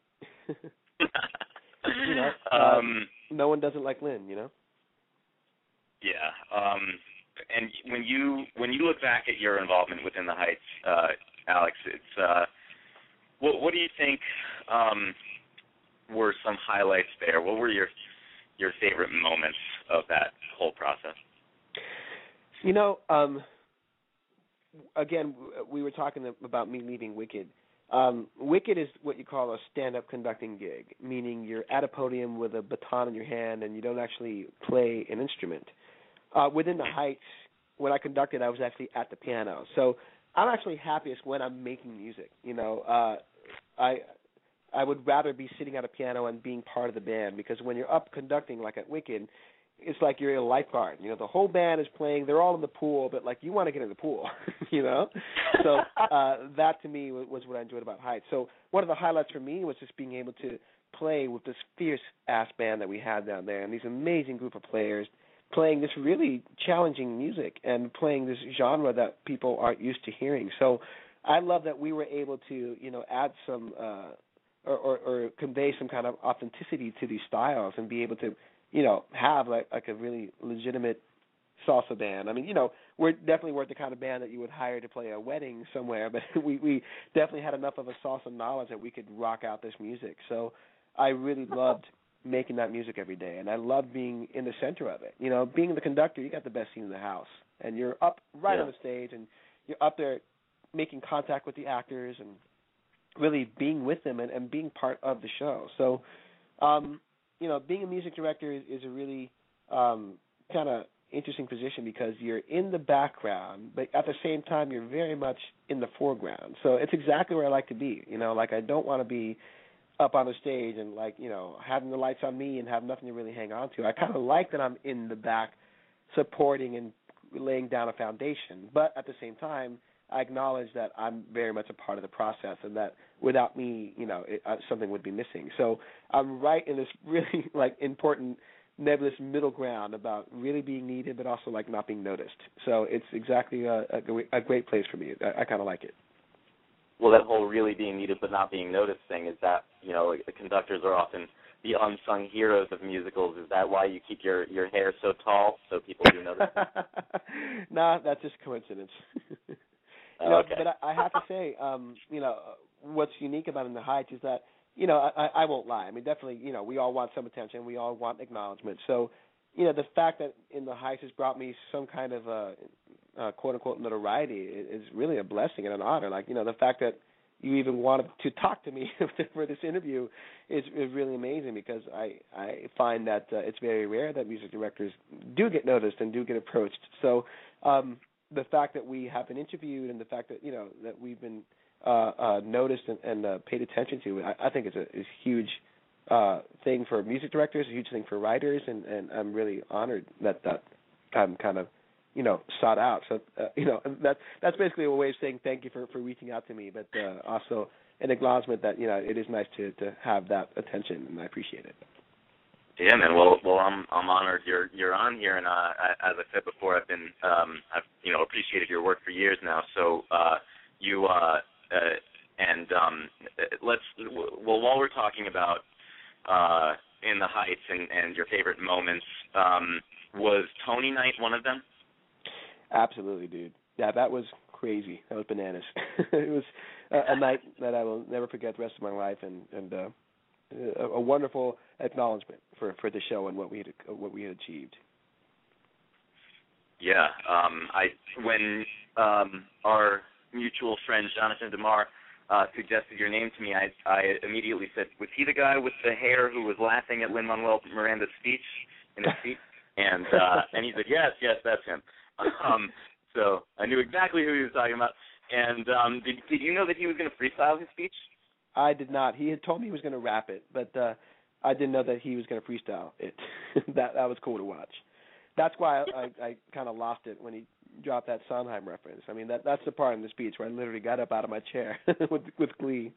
You know, uh,
um,
no one doesn't like Lin, you know.
Yeah, um, and when you when you look back at your involvement within the Heights, uh, Alex, it's uh, what what do you think um, were some highlights there? What were your your favorite moments of that whole process?
You know, um, again, we were talking about me leaving Wicked. Um, Wicked is what you call a stand-up conducting gig, meaning you're at a podium with a baton in your hand and you don't actually play an instrument. Uh, within the Heights, when I conducted, I was actually at the piano. So I'm actually happiest when I'm making music. You know, uh, I I would rather be sitting at a piano and being part of the band because when you're up conducting, like at Wicked, it's like you're a lifeguard. You know, the whole band is playing. They're all in the pool, but, like, you want to get in the pool, you know? So uh, that, to me, was what I enjoyed about Heights. So one of the highlights for me was just being able to play with this fierce-ass band that we had down there and these amazing group of players playing this really challenging music and playing this genre that people aren't used to hearing. So I love that we were able to, you know, add some uh, or, or, or convey some kind of authenticity to these styles and be able to, you know, have like, like a really legitimate salsa band. I mean, you know, we're definitely weren't the kind of band that you would hire to play a wedding somewhere, but we, we definitely had enough of a salsa knowledge that we could rock out this music. So I really loved making that music every day, and I loved being in the center of it. You know, being the conductor, you got the best seat in the house, and you're up right
yeah.
on the stage, and you're up there making contact with the actors and really being with them and, and being part of the show. So, um, you know, being a music director is, is a really um, kind of interesting position because you're in the background, but at the same time you're very much in the foreground. So it's exactly where I like to be. You know, like I don't want to be up on the stage and like, you know, having the lights on me and have nothing to really hang on to. I kind of like that I'm in the back supporting and laying down a foundation, but at the same time I acknowledge that I'm very much a part of the process and that without me, you know, it, uh, something would be missing. So I'm right in this really, like, important nebulous middle ground about really being needed but also, like, not being noticed. So it's exactly a, a, a great place for me. I, I kind of like it.
Well, that whole really being needed but not being noticed thing, is that, you know, the conductors are often the unsung heroes of musicals. Is that why you keep your, your hair so tall so people do notice?
Nah, that's just coincidence. You know, okay. But I, I have to say, um, you know, what's unique about In the Heights is that, you know, I, I won't lie. I mean, definitely, you know, we all want some attention. We all want acknowledgement. So, you know, the fact that In the Heights has brought me some kind of, uh, uh, quote-unquote, notoriety is really a blessing and an honor. Like, you know, the fact that you even wanted to talk to me for this interview is, is really amazing because I, I find that uh, it's very rare that music directors do get noticed and do get approached. So, um the fact that we have been interviewed and the fact that, you know, that we've been uh, uh, noticed and, and uh, paid attention to, I, I think it's a, it's a huge uh, thing for music directors, a huge thing for writers, and, and I'm really honored that, that I'm kind of, you know, sought out. So, uh, you know, that, that's basically a way of saying thank you for, for reaching out to me, but uh, also an acknowledgement that, you know, it is nice to, to have that attention, and I appreciate it.
Yeah, man. Well, well, I'm I'm honored you're you're on here, and uh, I, as I said before, I've been um, I've you know appreciated your work for years now. So uh, you uh, uh, and um, let's well while we're talking about uh, In the Heights and, and your favorite moments, um, was Tony Night one of them?
Absolutely, dude. Yeah, that was crazy. That was bananas. It was a, a night that I will never forget the rest of my life, and and. Uh, A, a wonderful acknowledgement for, for the show and what we had what we had achieved.
Yeah, um, I when um, our mutual friend Jonathan DeMar uh, suggested your name to me, I I immediately said, was he the guy with the hair who was laughing at Lin-Manuel Miranda's speech in his seat? And uh, and he said, yes, yes, that's him. Um, so I knew exactly who he was talking about. And um, did did you know that he was going to freestyle his speech?
I did not. He had told me he was going to rap it, but uh, I didn't know that he was going to freestyle it. that that was cool to watch. That's why I, I, I kind of lost it when he dropped that Sondheim reference. I mean, that that's the part in the speech where I literally got up out of my chair with with glee.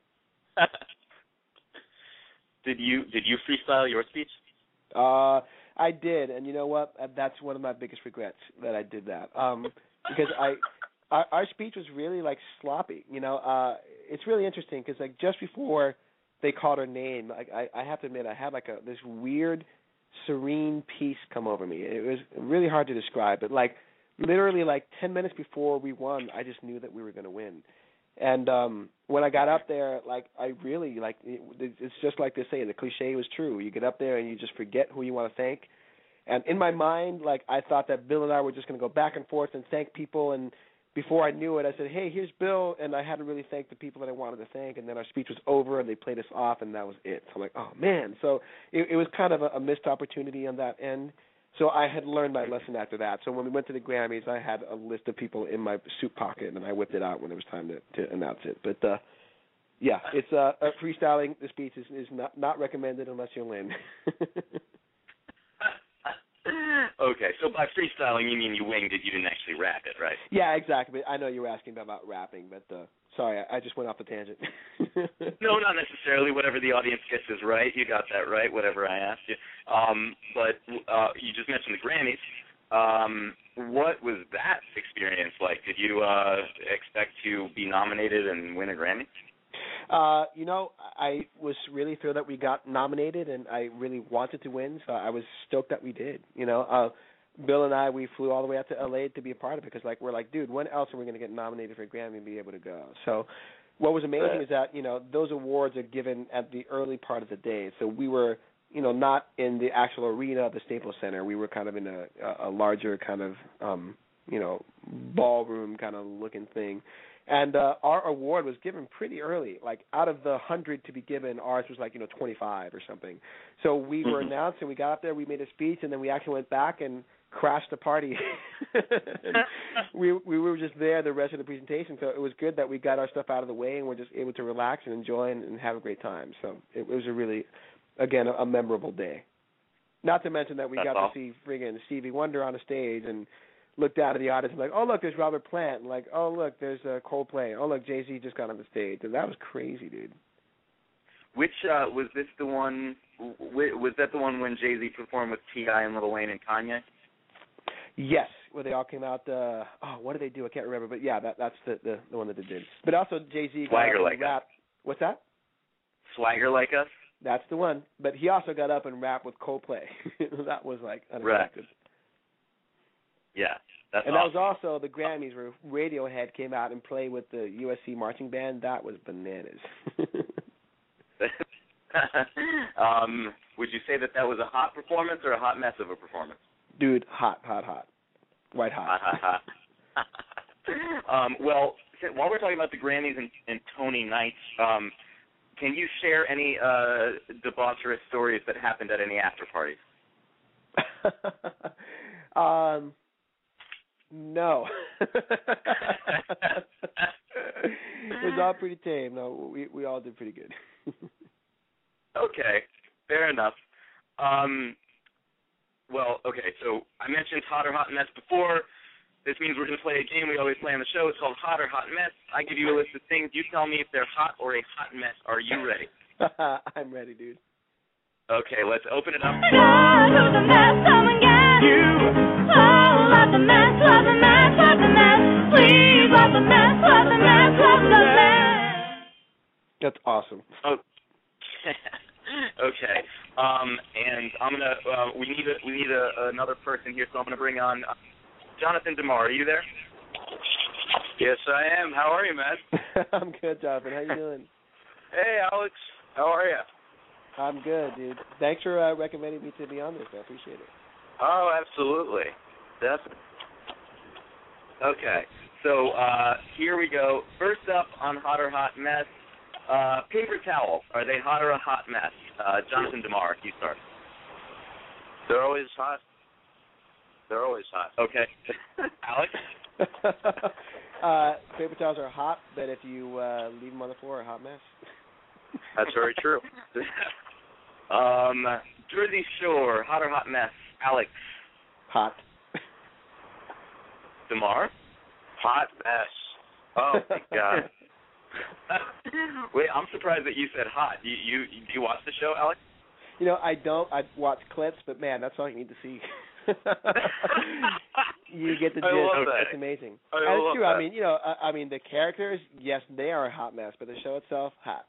Did you did you freestyle your speech?
Uh, I did, and you know what? That's one of my biggest regrets that I did that. Um, because I. Our, our speech was really, like, sloppy, you know. Uh, it's really interesting because, like, just before they called her name, like, I, I have to admit, I had, like, a this weird, serene peace come over me. It was really hard to describe, but, like, literally, like, ten minutes before we won, I just knew that we were going to win. And um, when I got up there, like, I really, like, it, it's just like they say, the cliche was true. You get up there and you just forget who you want to thank. And in my mind, like, I thought that Bill and I were just going to go back and forth and thank people, and before I knew it, I said, hey, here's Bill, and I hadn't really thanked the people that I wanted to thank, and then our speech was over, and they played us off, and that was it. So I'm like, oh, man. So it, it was kind of a, a missed opportunity on that end. So I had learned my lesson after that. So when we went to the Grammys, I had a list of people in my suit pocket, and I whipped it out when it was time to, to announce it. But, uh, yeah, it's uh, uh, freestyling the speech is, is not, not recommended unless you're Lynn.
Okay, so by freestyling, you mean you winged it, you didn't actually rap it, right?
Yeah, exactly. But I know you were asking about rapping, but uh, sorry, I, I just went off the tangent.
No, not necessarily. Whatever the audience gets is right. You got that right, whatever I asked you. Um, but uh, you just mentioned the Grammys. Um, what was that experience like? Did you uh, expect to be nominated and win a Grammy?
Uh, you know, I was really thrilled that we got nominated, and I really wanted to win, so I was stoked that we did. You know, uh, Bill and I, we flew all the way out to L A to be a part of it because, like, we're like, dude, when else are we going to get nominated for a Grammy and be able to go? So what was amazing right. is that, you know, those awards are given at the early part of the day. So we were, you know, not in the actual arena of the Staples Center. We were kind of in a, a larger kind of, um, you know, ballroom kind of looking thing. And uh, our award was given pretty early. Like, out of the one hundred to be given, ours was like, you know, twenty-five or something. So we were announced, and we got up there, we made a speech, and then we actually went back and crashed the party. we we were just there the rest of the presentation, so it was good that we got our stuff out of the way and we're just able to relax and enjoy and, and have a great time. So it, it was a really, again, a, a memorable day. Not to mention that we
That's
got
all.
to see friggin' Stevie Wonder on the stage and looked out at the audience and like, oh, look, there's Robert Plant. And like, oh, look, there's uh, Coldplay. Oh, look, Jay-Z just got on the stage. And that was crazy, dude.
Which, uh, was this the one, was that the one when Jay-Z performed with T I and Lil Wayne and Kanye?
Yes, where they all came out. Uh, oh, what did they do? I can't remember. But, yeah, that, that's the, the, the one that they did. But also Jay-Z got
Swagger
up
Like
and rapped.
Us.
What's that?
Swagger Like Us?
That's the one. But he also got up and rapped with Coldplay. That was, like, unexpected.
Right. Yeah. That's
and
awesome.
that was also the Grammys where Radiohead came out and played with the U S C marching band. That was bananas.
um, would you say that that was a hot performance or a hot mess of a performance?
Dude, hot, hot, hot. White hot.
Hot, hot, hot. um, well, while we're talking about the Grammys and, and Tony nights, um, can you share any uh, debaucherous stories that happened at any after parties?
um... No. It was all pretty tame. No, we we all did pretty good.
Okay, fair enough. Um, well, okay, so I mentioned Hot or Hot Mess before. This means we're going to play a game we always play on the show. It's called Hot or Hot Mess. I give you a list of things. You tell me if they're hot or a hot mess. Are you ready?
I'm ready, dude.
Okay, let's open it up.
God, who's a mess? Someone get you. Oh, love the mess, love the mess, love the mess. Please, love the mess, love the mess, love the mess.
That's awesome.
Oh. Okay. Um, and I'm gonna. Uh, we need a, we need a, another person here, so I'm gonna bring on uh, Jonathan DeMar. Are you there?
Yes, I am. How are you, man?
I'm good, Jonathan. How you doing?
Hey, Alex. How are you?
I'm good, dude. Thanks for uh, recommending me to be on this. I appreciate it.
Oh, absolutely. Definitely.
Okay. So uh, here we go. First up on Hot or Hot Mess, uh, paper towels. Are they hot or a hot mess? Uh, Jonathan DeMar, you start.
They're always hot. They're always hot.
Okay. Alex?
uh, paper towels are hot, but if you uh, leave them on the floor, a hot mess.
That's very true.
um, Jersey Shore, hot or hot mess? Alex?
Hot.
DeMar?
Hot mess. Oh, my God.
Wait, I'm surprised that you said hot. You, you do you watch the show, Alex?
You know, I don't. I watch clips, but man, that's all you need to see. You get the gist.
I love that.
It's amazing.
I
and
love
it's true.
that.
I mean, you know, I, I mean, the characters, yes, they are a hot mess, but the show itself, hot.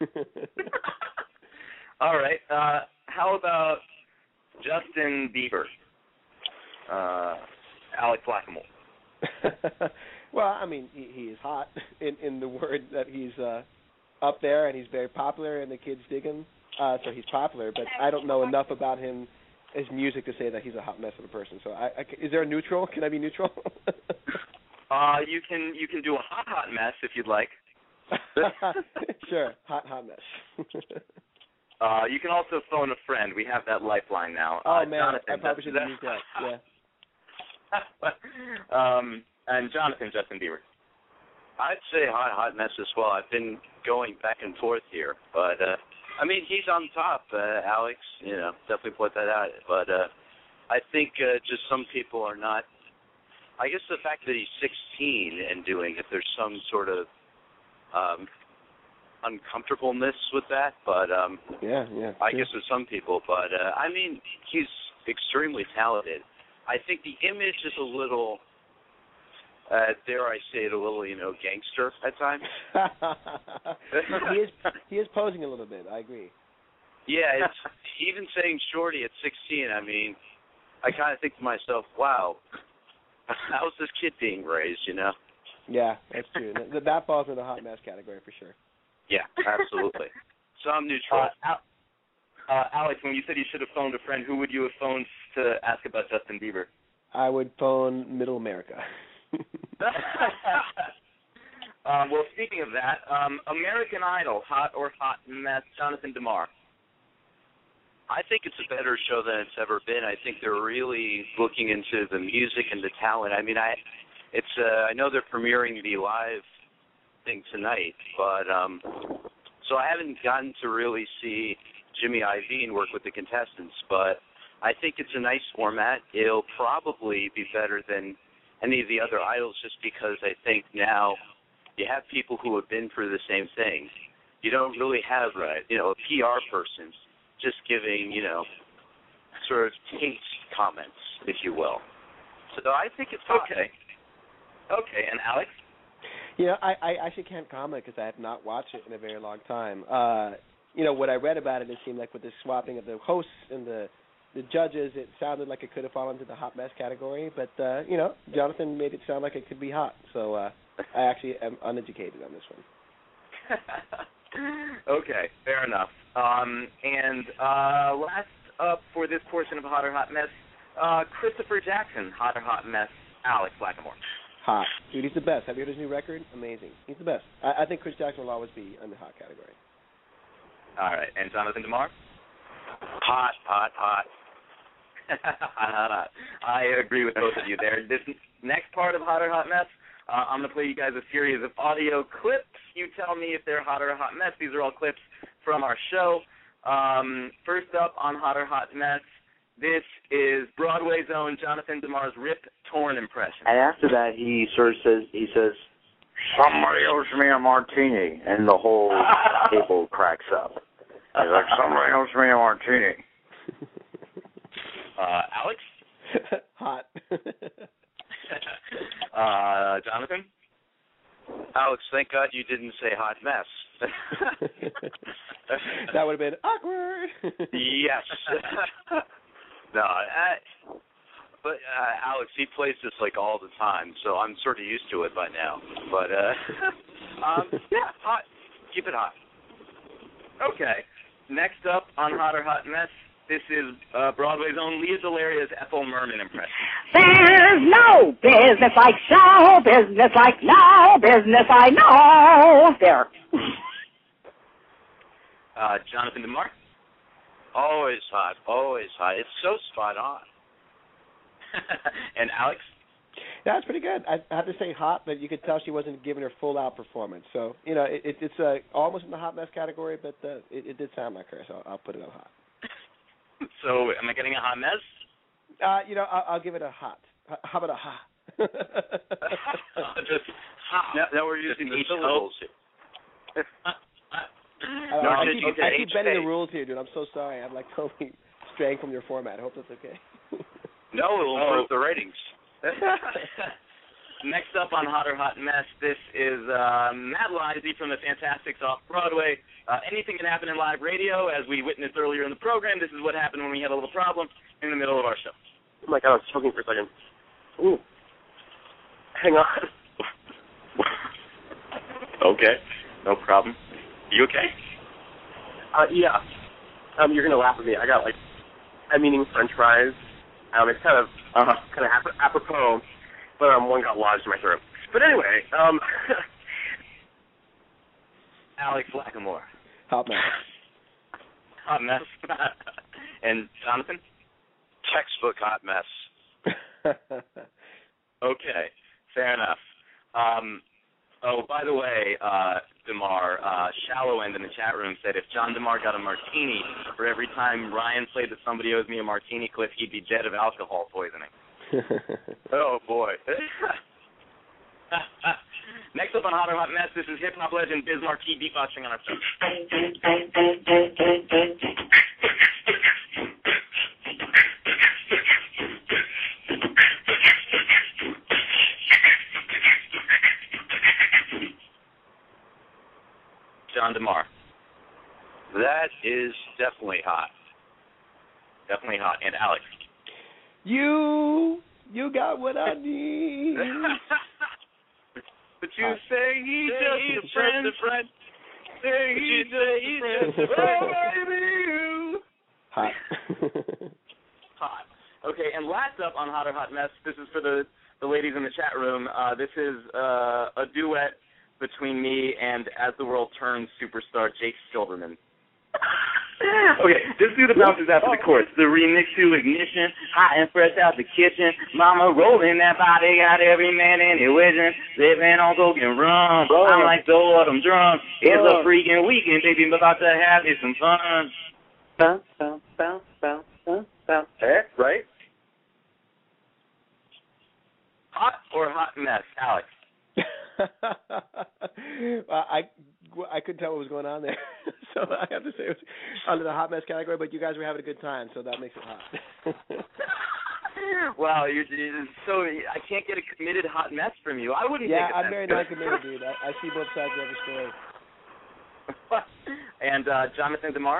All right. Uh, how about Justin Bieber? Uh, Alex Lacamoire.
Well, I mean, he, he is hot in, in the word that he's uh, up there and he's very popular and the kids dig him, uh, so he's popular. But I don't know enough about him, his music, to say that he's a hot mess of a person. So, I, I, is there a neutral? Can I be neutral?
uh, you can you can do a hot hot mess if you'd like.
Sure, hot hot mess.
uh, you can also phone a friend. We have that lifeline now.
Oh
uh,
man,
Jonathan,
I probably
that,
should have used that. Yeah.
um, and Jonathan, Justin Bieber.
I'd say hot, hot mess as well. I've been going back and forth here, but uh, I mean he's on top, uh, Alex. You know, definitely point that out. But uh, I think uh, just some people are not. I guess the fact that he's sixteen and doing it, there's some sort of um, uncomfortableness with that. But um,
yeah, yeah.
I
sure.
guess with some people. But uh, I mean, he's extremely talented. I think the image is a little, uh, dare I say it, a little, you know, gangster at times.
he is he is posing a little bit. I agree.
Yeah, it's even saying Shorty at sixteen. I mean, I kind of think to myself, wow, how's this kid being raised? You know?
Yeah, that's true. that, that falls in the hot mess category for sure.
Yeah, absolutely. So I'm neutral.
Uh, Al- uh, Alex, when you said you should have phoned a friend, who would you have phoned to ask about Justin Bieber?
I would phone Middle America.
um, well, speaking of that, um, American Idol, hot or hot mess, Jonathan DeMar.
I think it's a better show than it's ever been. I think they're really looking into the music and the talent. I mean, I it's uh, I know they're premiering the live thing tonight, but um, so I haven't gotten to really see Jimmy Iovine work with the contestants, but I think it's a nice format. It'll probably be better than any of the other idols just because I think now you have people who have been through the same thing. You don't really have, right. you know, a P R person just giving, you know, sort of taste comments, if you will. So I think it's hot.
Okay. Okay, and Alex?
You know, I, I actually can't comment because I have not watched it in a very long time. Uh, you know, what I read about it, it seemed like with the swapping of the hosts and the the judges, it sounded like it could have fallen into the hot mess category. But, uh, you know, Jonathan made it sound like it could be hot. So uh, I actually am uneducated on this one.
Okay, fair enough. Um, and uh, last up for this portion of Hot or Hot Mess, uh, Christopher Jackson, Hot or Hot Mess, Alex Blackamore.
Hot. Dude, he's the best. Have you heard his new record? Amazing. He's the best. I, I think Chris Jackson will always be in the hot category.
All right, and Jonathan DeMar?
Hot, hot, hot.
I agree with both of you there. This next part of Hot or Hot Mess, uh, I'm going to play you guys a series of audio clips. You tell me if they're hot or hot mess. These are all clips from our show. Um, first up on Hot or Hot Mess, this is Broadway's own Jonathan DeMar's Rip Torn impression.
And after that, he sort of says, he says, somebody owes me a martini, and the whole table cracks up. He's like, somebody owes me a martini.
Uh, Alex?
Hot.
uh, Jonathan?
Alex, thank God you didn't say hot mess.
That would have been awkward.
Yes. No, I, but uh, Alex, he plays this like all the time, so I'm sort of used to it by now. But uh, um, yeah, hot. Keep it hot.
Okay. Next up on Hot or Hot Mess, this is uh, Broadway's own Leah Delaria's Ethel Merman impression.
There's no business like show business like no business I know. There.
Uh, Jonathan DeMar?
Always hot, always hot. It's so spot on.
And Alex?
That's pretty good. I have to say hot, but you could tell she wasn't giving her full out performance. So, you know, it, it, it's uh, almost in the hot mess category, but uh, it, it did sound like her, so I'll put it on hot.
So, am I getting a hot mess?
Uh, you know, I'll, I'll give it a hot. How about a hot?
Just hot.
Now, now we're using the syllables.
Uh,
No,
I
did
keep,
you
I
get
keep
H
bending
K?
the rules here, dude. I'm so sorry. I'm like totally straying from your format. I hope that's okay.
No, it'll improve
Oh.
the ratings.
Next up on Hot or Hot Mess, this is uh, Matt Lisey from the Fantastics Off-Broadway. Uh, anything can happen in live radio. As we witnessed earlier in the program, this is what happened when we had a little problem in the middle of our show.
Oh, my God, I was choking for a second. Ooh. Hang on.
Okay, no problem. You okay?
Uh, yeah. Um, you're gonna laugh at me. I got like, I'm eating French fries. Um, it's kind of,
Uh-huh.
kind of ap- apropos, but um, one got lodged in my throat. But anyway, um,
Alex Blackamore.
Hot mess.
Hot mess. And Jonathan?
Textbook hot mess.
Okay, fair enough. Um, Oh, by the way, uh, DeMar, uh, Shallow End in the chat room said if John DeMar got a martini for every time Ryan played that somebody owes me a martini clip, he'd be dead of alcohol poisoning. Oh, boy. Next up on Hot or Hot Mess, this is hip-hop legend Biz Markie beatboxing on our show. John DeMar.
That is definitely hot.
Definitely hot. And Alex.
You, you got what I need.
But you hot. Say he's just a friend. Just a friend. Say he's just a friend. Oh, baby, you.
Hot.
Hot. Okay, and last up on Hot or Hot Mess, this is for the, the ladies in the chat room. Uh, this is uh, a duet between me and As the World Turns superstar Jake Silverman. Okay, this dude bounces after the chorus. The remix to Ignition, hot and fresh out the kitchen. Mama rolling that body, got every man in it wishing. Living on coke and rum. I'm like the autumn drum. It's a freaking weekend, baby. I'm about to have it some fun. Bounce, bounce, bounce, bounce, bounce, bounce. Hey, right? Hot or hot mess, Alex?
well, I, I couldn't tell what was going on there, so I have to say it was under the hot mess category, but you guys were having a good time, so that makes it hot.
Wow, you're, you're so I can't get a committed hot mess from you. I wouldn't
yeah,
take it.
I'm very non-committed, dude. I, I see both sides of every story.
And uh, Jonathan DeMar?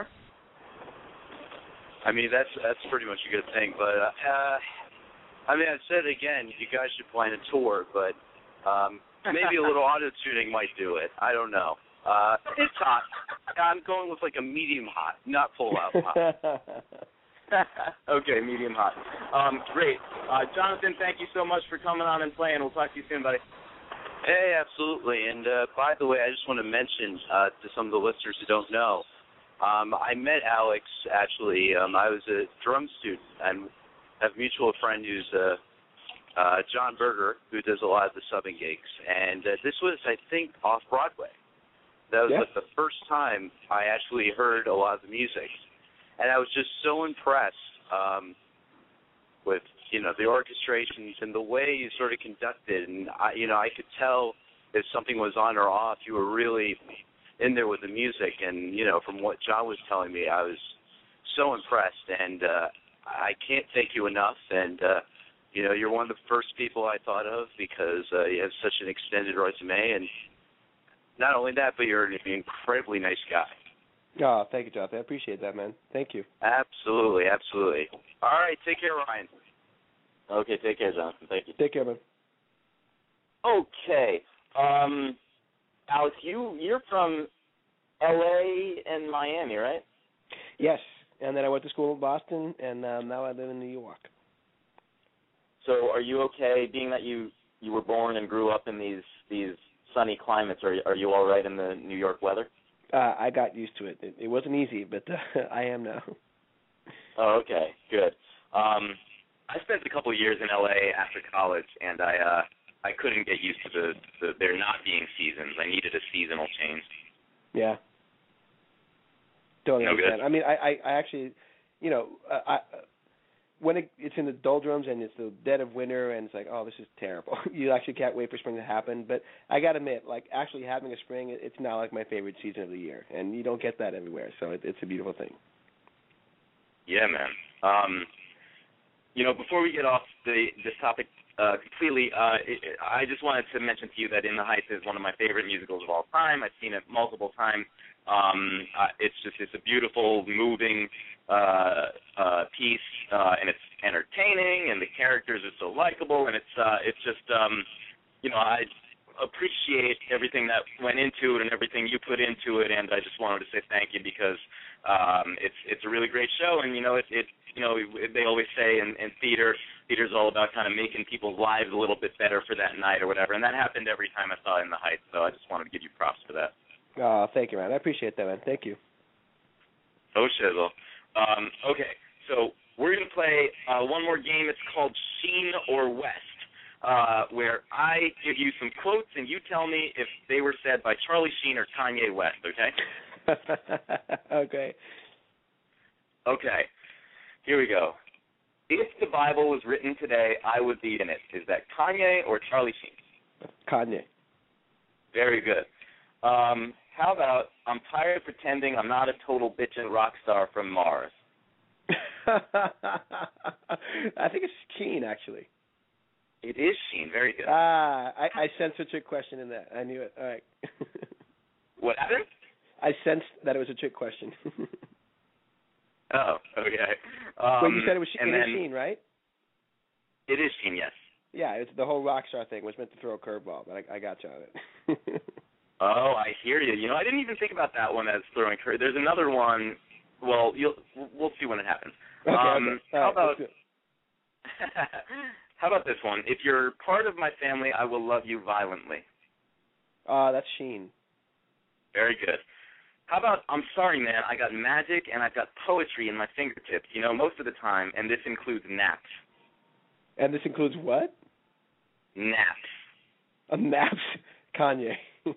I mean, that's that's pretty much a good thing, but uh, I mean, I said it again, you guys should plan a tour, but Um, maybe a little auto-tuning might do it. I don't know. Uh, it's hot. I'm going with like a medium hot, not full-out hot.
Okay, medium hot. Um, great. Uh, Jonathan, thank you so much for coming on and playing. We'll talk to you soon, buddy.
Hey, absolutely. And uh, by the way, I just want to mention uh, to some of the listeners who don't know, um, I met Alex, actually. Um, I was a drum student and have a mutual friend who's a Uh, John Berger, who does a lot of the subbing gigs. And uh, this was, I think, off-Broadway. That was
yeah.
like the first time I actually heard a lot of the music. And I was just so impressed um, with, you know, the orchestrations and the way you sort of conducted. And, I, you know, I could tell if something was on or off, you were really in there with the music. And, you know, from what John was telling me, I was so impressed. And uh, I can't thank you enough. And, uh, you know, you're one of the first people I thought of because uh, you have such an extended resume, and not only that, but you're an incredibly nice guy.
Oh, thank you, Jonathan. I appreciate that, man. Thank you.
Absolutely, absolutely. All right, take care, Ryan.
Okay, take care, Jonathan. Thank you.
Take care, man.
Okay. Um, Alex, you, you're from L A and Miami, right?
Yes, and then I went to school in Boston, and um, now I live in New York.
So are you okay, being that you, you were born and grew up in these these sunny climates, are, are you all right in the New York weather?
Uh, I got used to it. It, it wasn't easy, but uh, I am now.
Oh, okay, good. Um, I spent a couple of years in L A after college, and I uh, I couldn't get used to the, the there not being seasons. I needed a seasonal change.
Yeah. Don't
no
understand.
Good.
I mean, I, I, I actually, you know, uh, I. When it, it's in the doldrums and it's the dead of winter and it's like, oh, this is terrible. You actually can't wait for spring to happen. But I got to admit, like actually having a spring, it's not like my favorite season of the year, and you don't get that everywhere. So it, it's a beautiful thing.
Yeah, man. Um, you know, before we get off the this topic uh, completely, uh, it, I just wanted to mention to you that In the Heights is one of my favorite musicals of all time. I've seen it multiple times. Um, uh, it's just it's a beautiful, moving uh, uh, piece, uh, and it's entertaining, and the characters are so likable, and it's uh, it's just um, you know I appreciate everything that went into it and everything you put into it, and I just wanted to say thank you because um, it's it's a really great show, and you know it it you know they always say in, in theater theater's all about kind of making people's lives a little bit better for that night or whatever, and that happened every time I saw it In the Heights, so I just wanted to give you props for that.
Oh, thank you, man. I appreciate that, man. Thank you.
Oh, shizzle. Um, okay, so we're going to play uh, one more game. It's called Sheen or West. uh, where I give you some quotes and you tell me if they were said by Charlie Sheen or Kanye West, okay?
Okay.
Okay. Here we go. If the Bible was written today, I would be in it. Is that Kanye or Charlie Sheen?
Kanye.
Very good. Um, how about, I'm tired of pretending I'm not a total bitchin' rock star from Mars?
I think it's Sheen, actually.
It is Sheen. Very good.
Ah, I, I sensed a trick question in that. I knew it. All right.
What happened?
I sensed that it was a trick question.
Oh, okay. Um,
Wait, you said it was
and
it is
then,
Sheen, right?
It is Sheen, yes.
Yeah, it's the whole rock star thing was meant to throw a curveball, but I, I got you on it.
Oh, I hear you. You know, I didn't even think about that one as throwing curve. There's another one. Well, you'll we'll see when it happens.
Okay,
um,
okay.
How
right,
about how about this one? If you're part of my family, I will love you violently.
Ah, uh, that's Sheen.
Very good. How about, I'm sorry, man, I got magic and I've got poetry in my fingertips, you know, most of the time, and this includes naps.
And this includes what?
Naps.
A naps? Kanye.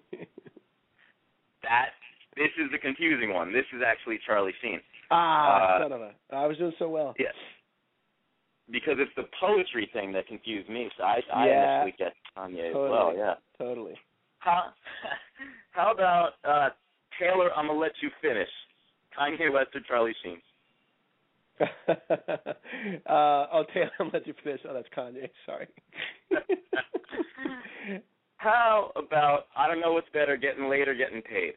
That, this is the confusing one. This is actually Charlie Sheen.
Ah,
uh,
son of a, I was doing so well.
Yes. Because it's the poetry thing that confused me, so I, I
yeah,
initially get Kanye
totally,
as well, yeah.
Totally.
How, how about, uh, Taylor, I'm going to let you finish. Kanye West or Charlie Sheen?
uh, oh, Taylor, I'm going to let you finish. Oh, that's Kanye. Sorry.
How about, I don't know what's better, getting laid or getting paid?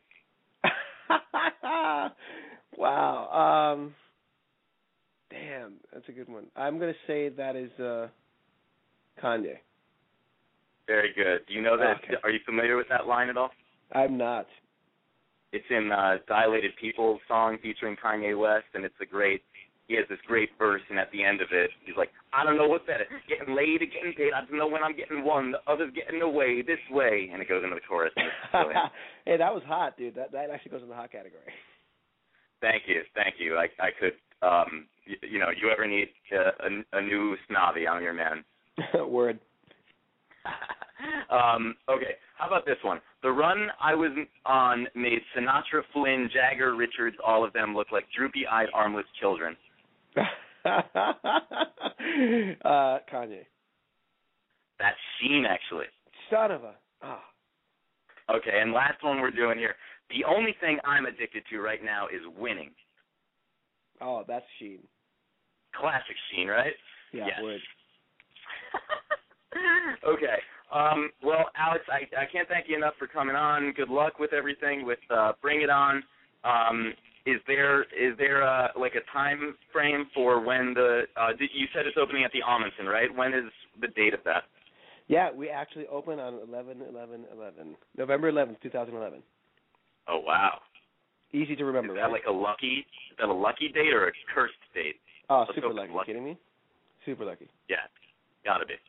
Wow. Um, damn, that's a good one. I'm going to say that is uh, Kanye.
Very good. Do you know that?
Okay.
Are you familiar with that line at all?
I'm not.
It's in uh, Dilated People's song featuring Kanye West, and it's a great, he has this great verse, and at the end of it, he's like, I don't know what's better, getting laid or getting paid. I don't know when I'm getting one, the other's getting away this way. And it goes into the chorus. And it's brilliant.
Hey, that was hot, dude. That that actually goes in the hot category.
Thank you. Thank you. I, I could, um, you, you know, you ever need uh, a, a new snobby, I'm your man.
Word.
um, okay, how about this one? The run I was on made Sinatra, Flynn, Jagger, Richards, all of them look like droopy-eyed, armless children.
uh, Kanye.
That's Sheen, actually.
Son of a... Oh.
Okay, and last one we're doing here. The only thing I'm addicted to right now is winning.
Oh, that's Sheen.
Classic Sheen, right?
Yeah,
yes.
word.
Okay. Um, well, Alex, I, I can't thank you enough for coming on. Good luck with everything with uh, Bring It On. Um, is there is there uh, like a time frame for when the uh, – you said it's opening at the Amundsen, right? When is the date of that?
Yeah, we actually open on eleven eleven eleven, November eleventh, twenty eleven.
Oh, wow.
Easy to remember,
is that
right?
like a lucky – is that a lucky date or a cursed date?
Oh,
Let's
super
hope
lucky.
it's lucky.
You kidding me? Super lucky.
Yeah, gotta be.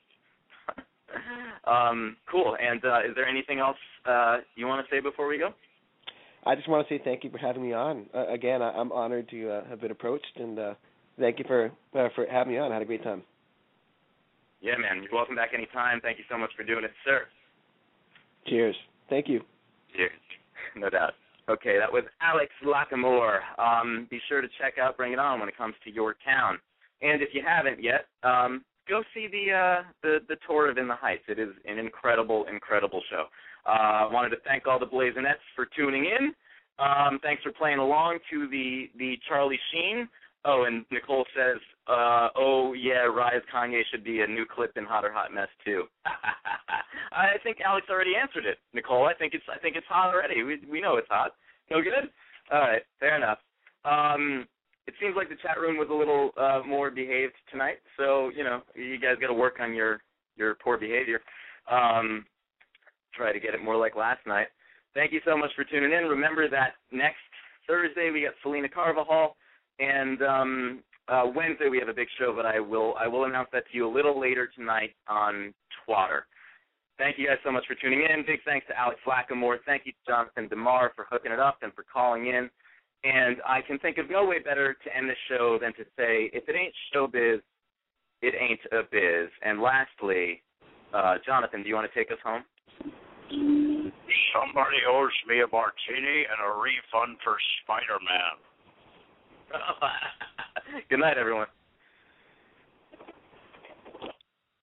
um, cool. And uh, is there anything else uh, you want to say before we go?
I just want to say thank you for having me on. Uh, again, I, I'm honored to uh, have been approached, and uh, thank you for uh, for having me on. I had a great time.
Yeah, man. You're welcome back anytime. Thank you so much for doing it, sir.
Cheers. Thank you.
Cheers. No doubt. Okay, that was Alex Lacamoire. Um, be sure to check out Bring It On when it comes to your town. And if you haven't yet, um, go see the, uh, the the tour of In the Heights. It is an incredible, incredible show. I uh, wanted to thank all the Blazonettes for tuning in. Um, thanks for playing along to the, the Charlie Sheen. Oh, and Nicole says, uh, oh, yeah, Rise Kanye should be a new clip in Hot or Hot Mess, too. I think Alex already answered it, Nicole. I think it's I think it's hot already. We we know it's hot. No good? All right, fair enough. Um, it seems like the chat room was a little uh, more behaved tonight, so, you know, you guys got to work on your, your poor behavior. Um, try to get it more like last night. Thank you so much for tuning in. Remember that next Thursday we got Selena Carvajal, and um, uh, Wednesday we have a big show, but I will I will announce that to you a little later tonight on Twatter. Thank you guys so much for tuning in. Big thanks to Alex Lacamoire. Thank you to Jonathan DeMar for hooking it up and for calling in. And I can think of no way better to end the show than to say, if it ain't showbiz, it ain't a biz. And lastly, Uh, Jonathan, do you want to take us home?
Somebody owes me a martini and a refund for Spider-Man.
Good night, everyone.